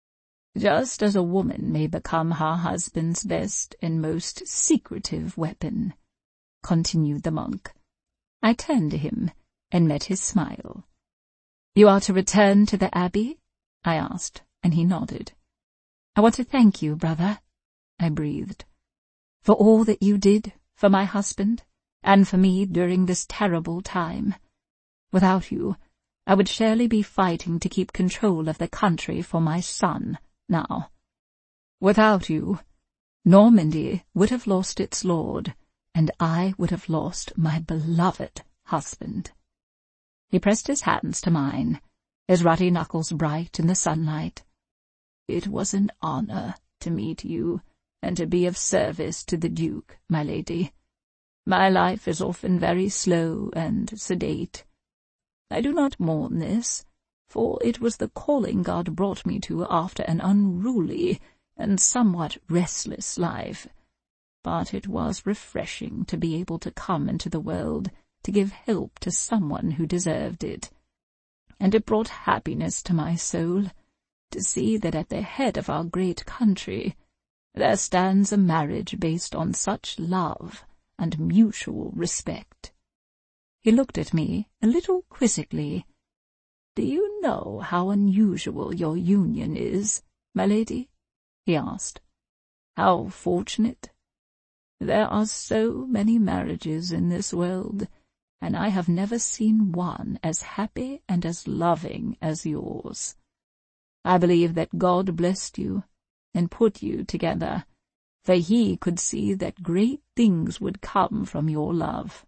Just as a woman may become her husband's best and most secretive weapon, continued the monk. I turned to him and met his smile. You are to return to the Abbey? I asked, and he nodded. I want to thank you, brother, I breathed, for all that you did for my husband and for me during this terrible time. Without you, I would surely be fighting to keep control of the country for my son now. Without you, Normandy would have lost its lord, and I would have lost my beloved husband. He pressed his hands to mine, his ruddy knuckles bright in the sunlight. It was an honor to meet you, and to be of service to the Duke, my lady. My life is often very slow and sedate. I do not mourn this, for it was the calling God brought me to after an unruly and somewhat restless life. But it was refreshing to be able to come into the world to give help to someone who deserved it. And it brought happiness to my soul to see that at the head of our great country there stands a marriage based on such love and mutual respect. He looked at me a little quizzically. Do you know how unusual your union is, my lady? He asked. How fortunate? There are so many marriages in this world, and I have never seen one as happy and as loving as yours. I believe that God blessed you and put you together, for he could see that great things would come from your love.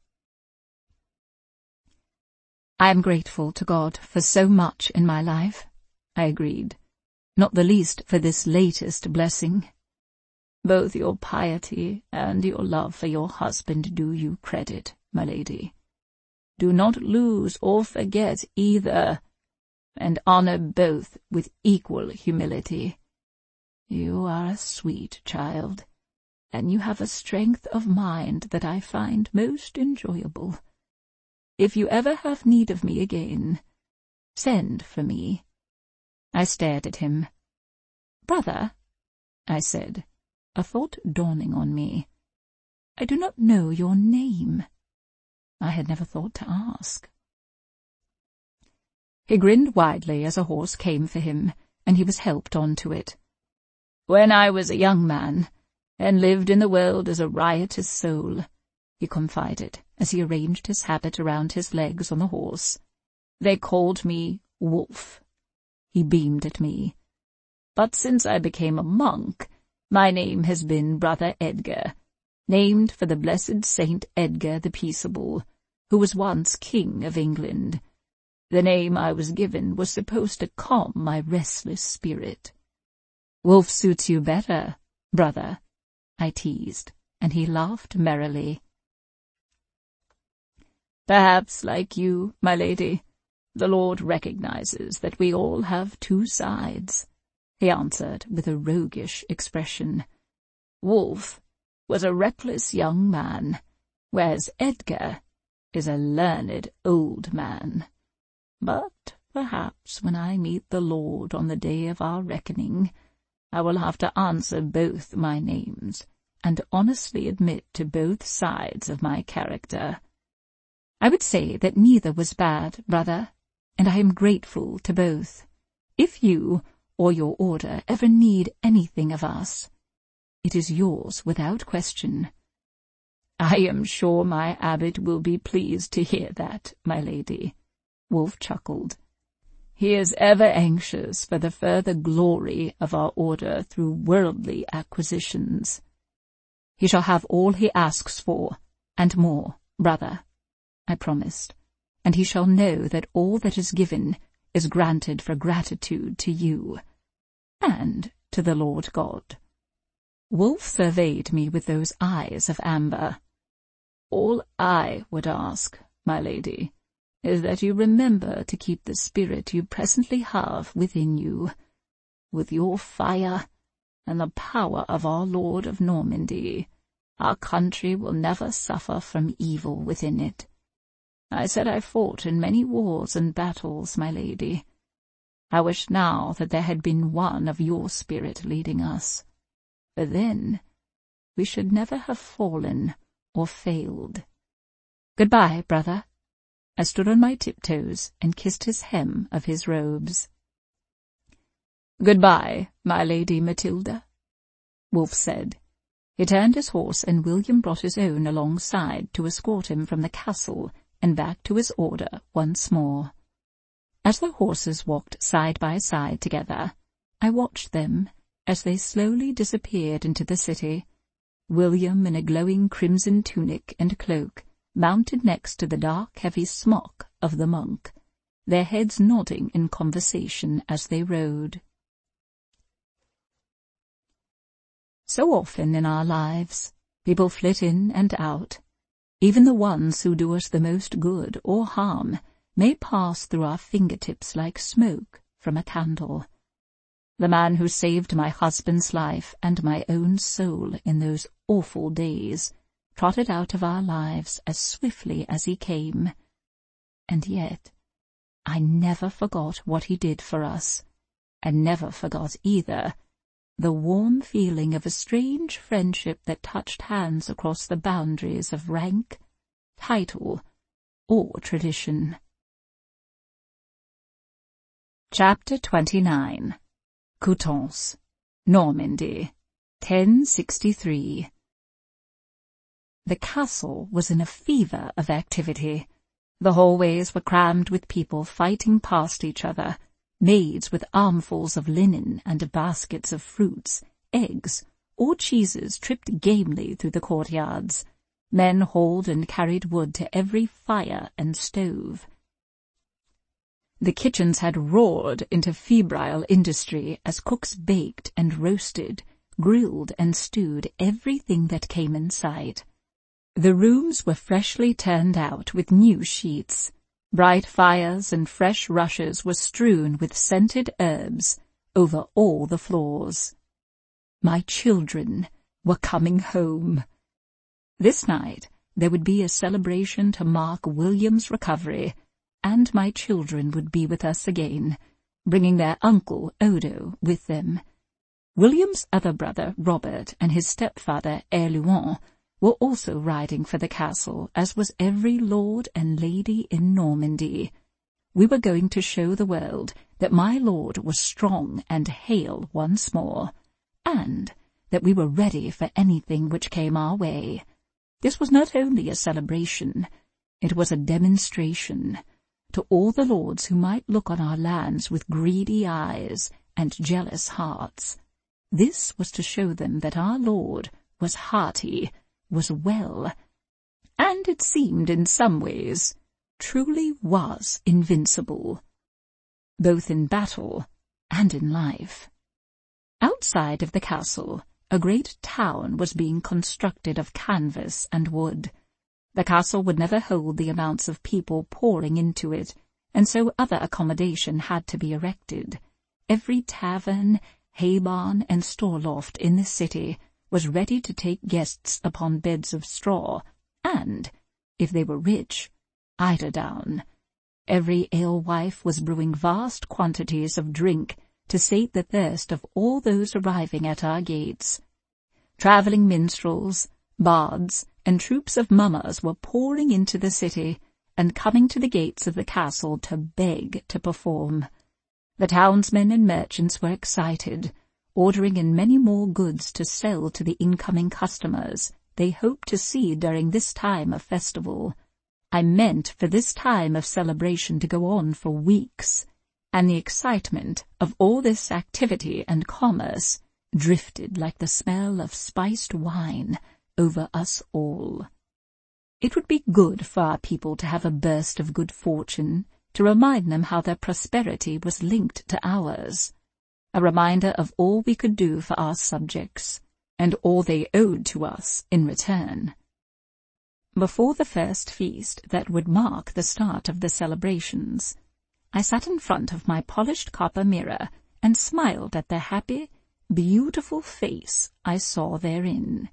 I am grateful to God for so much in my life, I agreed, not the least for this latest blessing. Both your piety and your love for your husband do you credit, my lady. Do not lose or forget either, and honor both with equal humility. You are a sweet child, and you have a strength of mind that I find most enjoyable. If you ever have need of me again, send for me. I stared at him. Brother, I said, a thought dawning on me. I do not know your name. I had never thought to ask. He grinned widely as a horse came for him, and he was helped on to it. When I was a young man, and lived in the world as a riotous soul, he confided, as he arranged his habit around his legs on the horse, they called me Wolf. He beamed at me. But since I became a monk, my name has been Brother Edgar, named for the blessed Saint Edgar the Peaceable, who was once King of England. The name I was given was supposed to calm my restless spirit. Wolf suits you better, brother, I teased, and he laughed merrily. Perhaps, like you, my lady, the Lord recognizes that we all have two sides, he answered with a roguish expression. Wolf was a reckless young man, whereas Edgar is a learned old man. But perhaps when I meet the Lord on the day of our reckoning, I will have to answer both my names, and honestly admit to both sides of my character. I would say that neither was bad, brother, and I am grateful to both. If you or your order ever need anything of us, it is yours without question. I am sure my abbot will be pleased to hear that, my lady. Wolf chuckled. He is ever anxious for the further glory of our order through worldly acquisitions. He shall have all he asks for, and more, brother, I promised, and he shall know that all that is given is granted for gratitude to you, and to the Lord God. Wolf surveyed me with those eyes of amber. All I would ask, my lady, is that you remember to keep the spirit you presently have within you. With your fire and the power of our Lord of Normandy, our country will never suffer from evil within it. I said I fought in many wars and battles, my lady. I wish now that there had been one of your spirit leading us, for then we should never have fallen or failed. Goodbye, brother. I stood on my tiptoes and kissed his hem of his robes. Goodbye, my lady Matilda, Wolf said. He turned his horse, and William brought his own alongside to escort him from the castle and back to his order once more. As the horses walked side by side together, I watched them as they slowly disappeared into the city, William in a glowing crimson tunic and cloak, mounted next to the dark, heavy smock of the monk, their heads nodding in conversation as they rode. So often in our lives, people flit in and out. Even the ones who do us the most good or harm may pass through our fingertips like smoke from a candle. The man who saved my husband's life and my own soul in those awful days trotted out of our lives as swiftly as he came. And yet, I never forgot what he did for us, and never forgot either the warm feeling of a strange friendship that touched hands across the boundaries of rank, title, or tradition. Chapter twenty-nine. Coutances, Normandy, ten sixty-three. The castle was in a fever of activity. The hallways were crammed with people fighting past each other, maids with armfuls of linen and baskets of fruits, eggs, or cheeses tripped gamely through the courtyards. Men hauled and carried wood to every fire and stove. The kitchens had roared into febrile industry as cooks baked and roasted, grilled and stewed everything that came in sight. The rooms were freshly turned out with new sheets. Bright fires and fresh rushes were strewn with scented herbs over all the floors. My children were coming home. This night there would be a celebration to mark William's recovery, and my children would be with us again, bringing their uncle Odo with them. William's other brother, Robert, and his stepfather, Erluan, were also riding for the castle, as was every lord and lady in Normandy. We were going to show the world that my lord was strong and hale once more, and that we were ready for anything which came our way. This was not only a celebration, it was a demonstration to all the lords who might look on our lands with greedy eyes and jealous hearts. This was to show them that our lord was hearty, was well, and it seemed in some ways truly was invincible, both in battle and in life. Outside of the castle, a great town was being constructed of canvas and wood. The castle would never hold the amounts of people pouring into it, and so other accommodation had to be erected. Every tavern, hay barn, and store loft in the city was ready to take guests upon beds of straw, and, if they were rich, eiderdown. Every alewife was brewing vast quantities of drink to sate the thirst of all those arriving at our gates. Travelling minstrels, bards, and troops of mummers were pouring into the city and coming to the gates of the castle to beg to perform. The townsmen and merchants were excited, ordering in many more goods to sell to the incoming customers they hoped to see during this time of festival. I meant for this time of celebration to go on for weeks, and the excitement of all this activity and commerce drifted like the smell of spiced wine over us all. It would be good for our people to have a burst of good fortune, to remind them how their prosperity was linked to ours, a reminder of all we could do for our subjects, and all they owed to us in return. Before the first feast that would mark the start of the celebrations, I sat in front of my polished copper mirror and smiled at the happy, beautiful face I saw therein.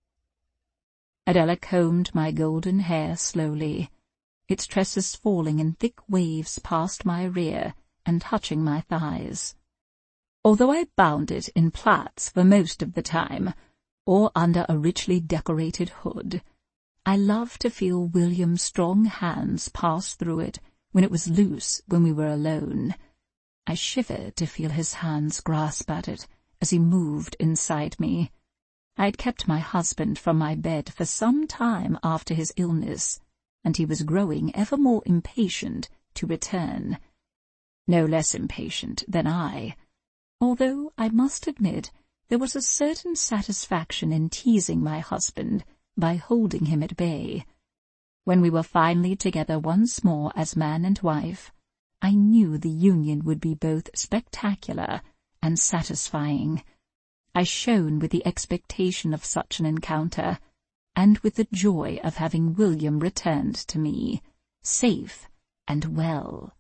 Adela combed my golden hair slowly, its tresses falling in thick waves past my rear and touching my thighs. Although I bound it in plaits for most of the time, or under a richly decorated hood, I loved to feel William's strong hands pass through it when it was loose when we were alone. I shivered to feel his hands grasp at it as he moved inside me. I had kept my husband from my bed for some time after his illness, and he was growing ever more impatient to return. No less impatient than I, although I must admit there was a certain satisfaction in teasing my husband by holding him at bay. When we were finally together once more as man and wife, I knew the union would be both spectacular and satisfying. I shone with the expectation of such an encounter, and with the joy of having William returned to me, safe and well.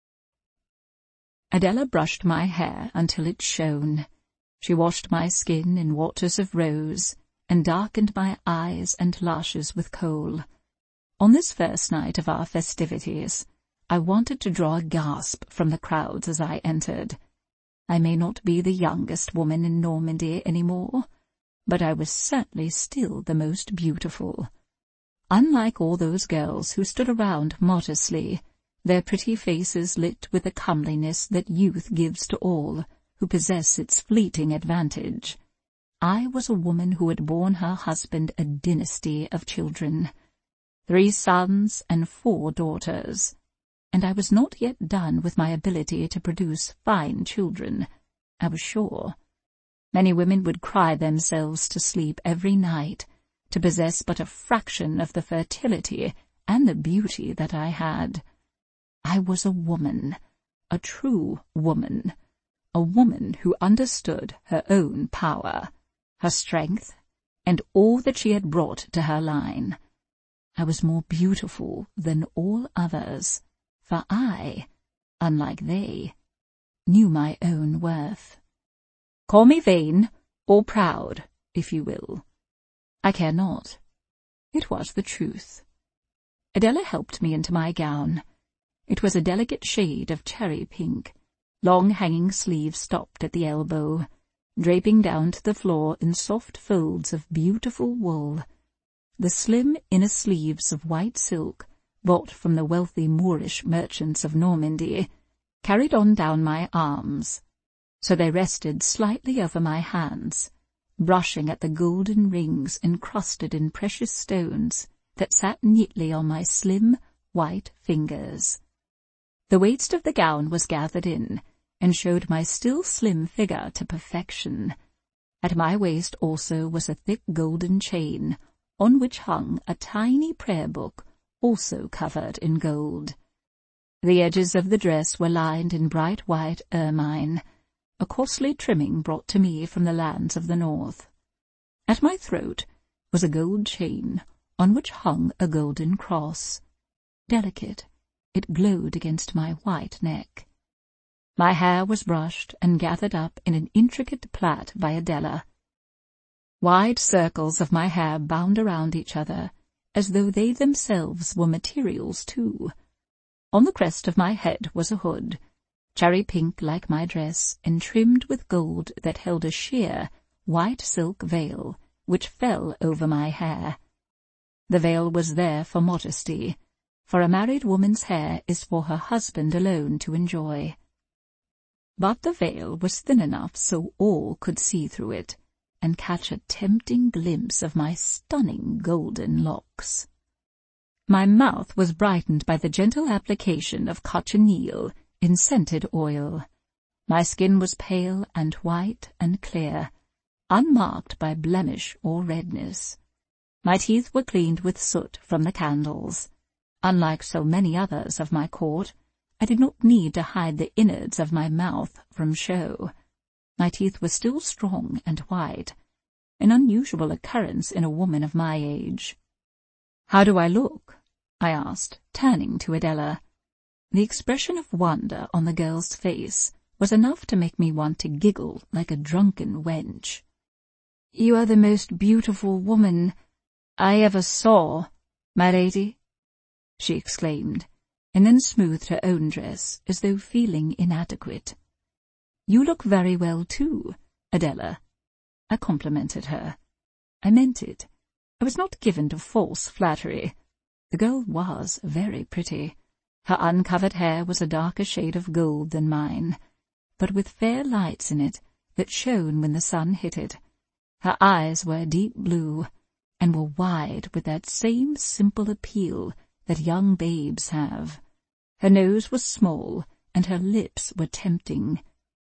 Adela brushed my hair until it shone. She washed my skin in waters of rose, and darkened my eyes and lashes with kohl. On this first night of our festivities, I wanted to draw a gasp from the crowds as I entered. I may not be the youngest woman in Normandy any more, but I was certainly still the most beautiful. Unlike all those girls who stood around modestly, their pretty faces lit with the comeliness that youth gives to all who possess its fleeting advantage, I was a woman who had borne her husband a dynasty of children, three sons and four daughters, and I was not yet done with my ability to produce fine children, I was sure. Many women would cry themselves to sleep every night to possess but a fraction of the fertility and the beauty that I had. I was a woman, a true woman, a woman who understood her own power, her strength, and all that she had brought to her line. I was more beautiful than all others, for I, unlike they, knew my own worth. Call me vain or proud, if you will. I care not. It was the truth. Adela helped me into my gown. It was a delicate shade of cherry pink, long hanging sleeves stopped at the elbow, draping down to the floor in soft folds of beautiful wool. The slim inner sleeves of white silk, bought from the wealthy Moorish merchants of Normandy, carried on down my arms, so they rested slightly over my hands, brushing at the golden rings encrusted in precious stones that sat neatly on my slim, white fingers. The waist of the gown was gathered in, and showed my still slim figure to perfection. At my waist also was a thick golden chain, on which hung a tiny prayer book, also covered in gold. The edges of the dress were lined in bright white ermine, a costly trimming brought to me from the lands of the north. At my throat was a gold chain, on which hung a golden cross. Delicate, it glowed against my white neck. My hair was brushed and gathered up in an intricate plait by Adela. Wide circles of my hair bound around each other, as though they themselves were materials too. On the crest of my head was a hood, cherry pink like my dress, and trimmed with gold that held a sheer, white silk veil, which fell over my hair. The veil was there for modesty, for a married woman's hair is for her husband alone to enjoy. But the veil was thin enough so all could see through it, and catch a tempting glimpse of my stunning golden locks. My mouth was brightened by the gentle application of cochineal in scented oil. My skin was pale and white and clear, unmarked by blemish or redness. My teeth were cleaned with soot from the candles. Unlike so many others of my court, I did not need to hide the innards of my mouth from show. My teeth were still strong and white, an unusual occurrence in a woman of my age. "How do I look?" I asked, turning to Adela. The expression of wonder on the girl's face was enough to make me want to giggle like a drunken wench. "You are the most beautiful woman I ever saw, my lady," she exclaimed, and then smoothed her own dress as though feeling inadequate. "You look very well, too, Adela," I complimented her. I meant it. I was not given to false flattery. The girl was very pretty. Her uncovered hair was a darker shade of gold than mine, but with fair lights in it that shone when the sun hit it. Her eyes were deep blue, and were wide with that same simple appeal that young babes have. Her nose was small, and her lips were tempting.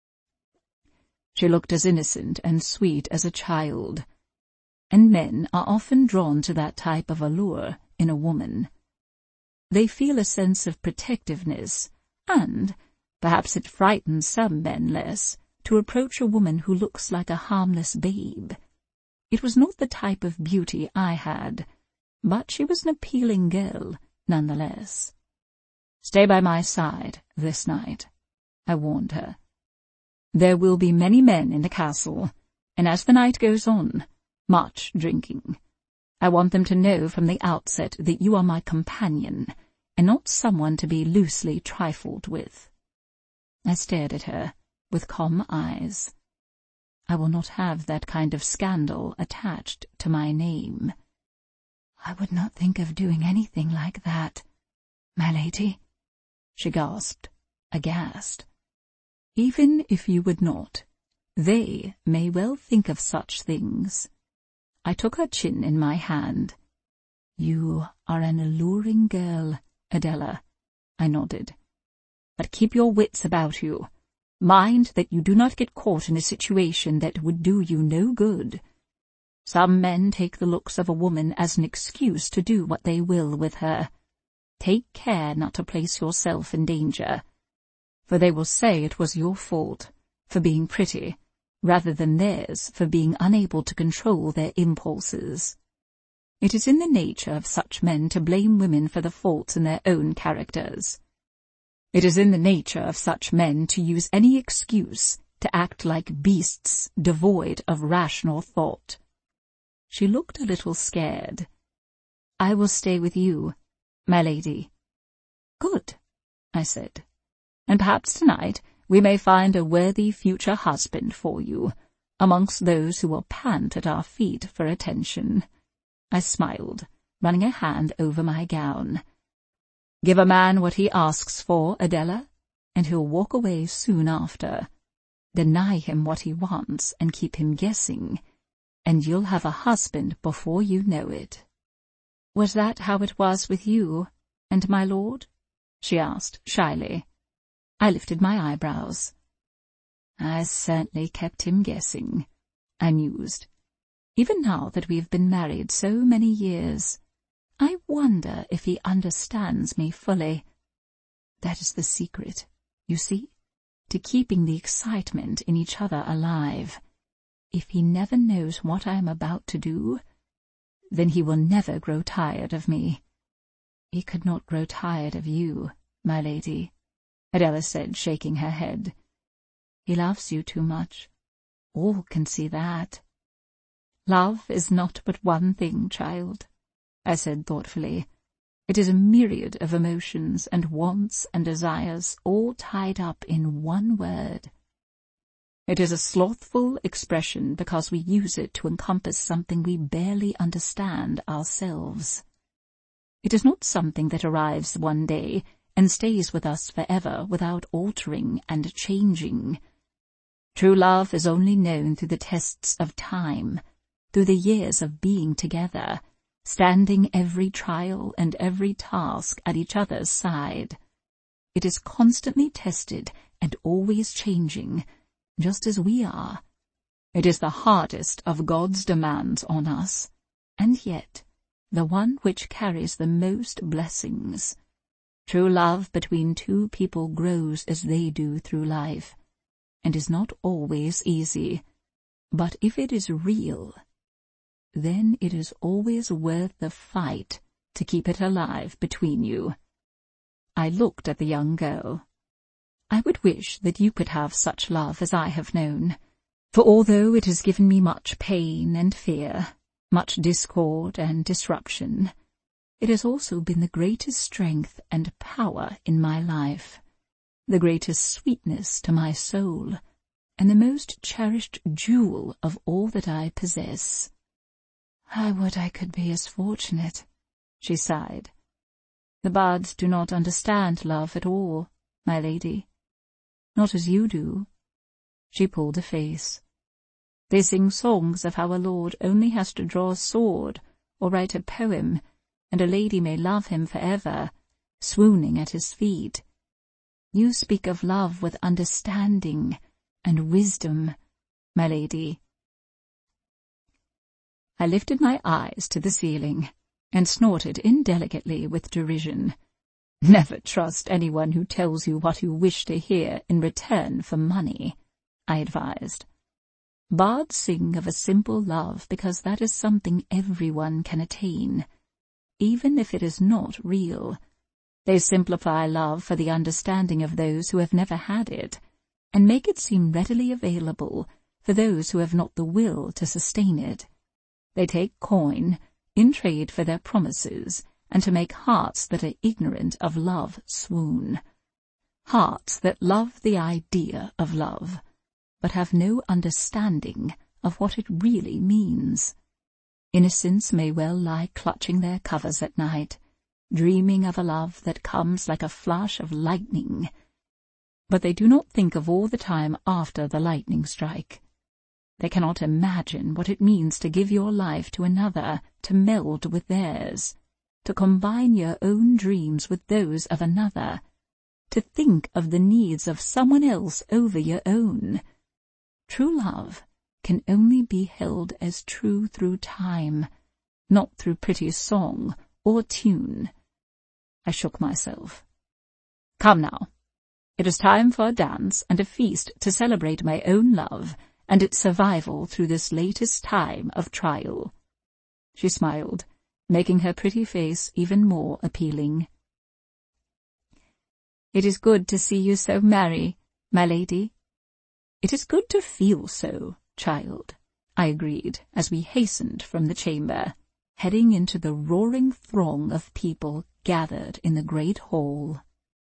She looked as innocent and sweet as a child, and men are often drawn to that type of allure in a woman. They feel a sense of protectiveness, and perhaps it frightens some men less to approach a woman who looks like a harmless babe. It was not the type of beauty I had, but she was an appealing girl nonetheless. "Stay by my side this night," I warned her. "There will be many men in the castle, and as the night goes on, much drinking. I want them to know from the outset that you are my companion, and not someone to be loosely trifled with." I stared at her with calm eyes. "I will not have that kind of scandal attached to my name." "I would not think of doing anything like that, my lady," she gasped, aghast. "Even if you would not, They may well think of such things. I took her chin in my hand. You are an alluring girl, Adela, I nodded. But keep your wits about you. Mind that you do not get caught in a situation that would do you no good. Some men take the looks of a woman as an excuse to do what they will with her. Take care not to place yourself in danger, for they will say it was your fault for being pretty, rather than theirs for being unable to control their impulses. It is in the nature of such men to blame women for the faults in their own characters. It is in the nature of such men to use any excuse to act like beasts devoid of rational thought. She looked a little scared. I will stay with you, my lady. Good, I said. And perhaps tonight we may find a worthy future husband for you, amongst those who will pant at our feet for attention. I smiled, running a hand over my gown. Give a man what he asks for, Adela, and he'll walk away soon after. Deny him what he wants and keep him guessing, and you'll have a husband before you know it. Was that how it was with you and my lord? She asked shyly. I lifted my eyebrows. I certainly kept him guessing, I mused. Even now that we've been married so many years, I wonder if he understands me fully. That is the secret, you see, to keeping the excitement in each other alive. If he never knows what I am about to do, then he will never grow tired of me. He could not grow tired of you, my lady, Adela said, shaking her head. He loves you too much. All can see that. Love is not but one thing, child, I said thoughtfully. It is a myriad of emotions and wants and desires all tied up in one word. It is a slothful expression because we use it to encompass something we barely understand ourselves. It is not something that arrives one day and stays with us forever without altering and changing. True love is only known through the tests of time, through the years of being together, standing every trial and every task at each other's side. It is constantly tested and always changing, just as we are. It is the hardest of God's demands on us, and yet the one which carries the most blessings. True love between two people grows as they do through life, and is not always easy, but if it is real, then it is always worth the fight to keep it alive between you. I looked at the young girl. I would wish that you could have such love as I have known, for although it has given me much pain and fear, much discord and disruption, it has also been the greatest strength and power in my life, the greatest sweetness to my soul, and the most cherished jewel of all that I possess. I would I could be as fortunate, she sighed. The bards do not understand love at all, my lady. Not as you do. She pulled a face. They sing songs of how a lord only has to draw a sword or write a poem, and a lady may love him forever, swooning at his feet. You speak of love with understanding and wisdom, my lady. I lifted my eyes to the ceiling and snorted indelicately with derision. Never trust anyone who tells you what you wish to hear in return for money, I advised. Bards sing of a simple love because that is something everyone can attain, even if it is not real. They simplify love for the understanding of those who have never had it, and make it seem readily available for those who have not the will to sustain it. They take coin in trade for their promises, and to make hearts that are ignorant of love swoon. Hearts that love the idea of love, but have no understanding of what it really means. Innocents may well lie clutching their covers at night, dreaming of a love that comes like a flash of lightning, but they do not think of all the time after the lightning strike, They cannot imagine what it means to give your life to another, to meld with theirs, to combine your own dreams with those of another, to think of the needs of someone else over your own. True love can only be held as true through time, not through pretty song or tune. I shook myself. Come now. It is time for a dance and a feast to celebrate my own love and its survival through this latest time of trial. She smiled, making her pretty face even more appealing. It is good to see you so merry, my lady. It is good to feel so, child, I agreed as we hastened from the chamber, heading into the roaring throng of people gathered in the great hall.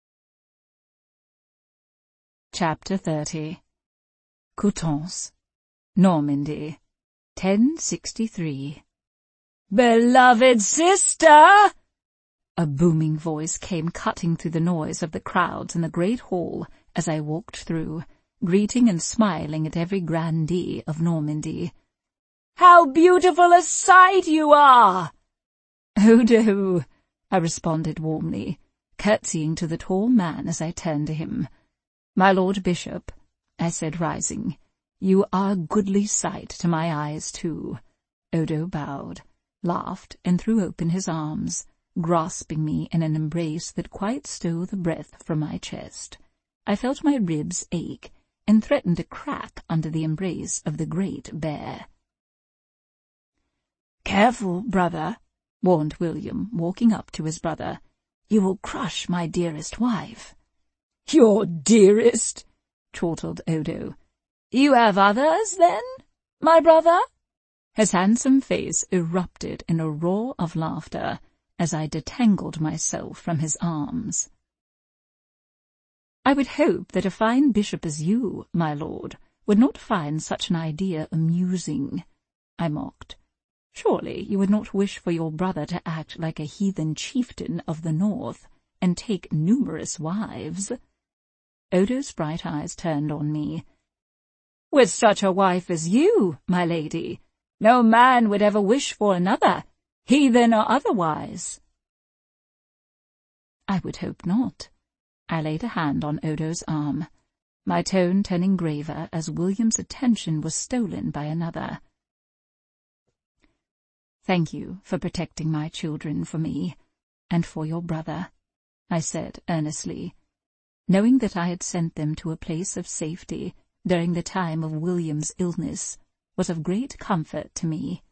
Chapter thirty. Coutances, Normandy, ten sixty-three. Beloved sister! A booming voice came cutting through the noise of the crowds in the great hall as I walked through, greeting and smiling at every grandee of Normandy. How beautiful a sight you are! Odo, I responded warmly, curtsying to the tall man as I turned to him. My Lord Bishop, I said, rising, you are a goodly sight to my eyes, too. Odo bowed, laughed, and threw open his arms, grasping me in an embrace that quite stole the breath from my chest. I felt my ribs ache, and threatened to crack under the embrace of the great bear. Careful, brother, warned William, walking up to his brother. You will crush my dearest wife. Your dearest, chortled Odo. You have others, then, my brother? His handsome face erupted in a roar of laughter as I detangled myself from his arms. I would hope that a fine bishop as you, my lord, would not find such an idea amusing, I mocked. Surely you would not wish for your brother to act like a heathen chieftain of the north and take numerous wives. Odo's bright eyes turned on me. With such a wife as you, my lady, no man would ever wish for another, heathen or otherwise. I would hope not. I laid a hand on Odo's arm, my tone turning graver as William's attention was stolen by another. Thank you for protecting my children for me, and for your brother, I said earnestly, knowing that I had sent them to a place of safety during the time of William's illness was of great comfort to me.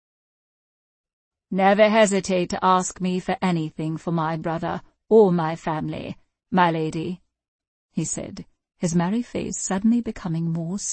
Never hesitate to ask me for anything for my brother or my family, my lady, he said, his merry face suddenly becoming more serious.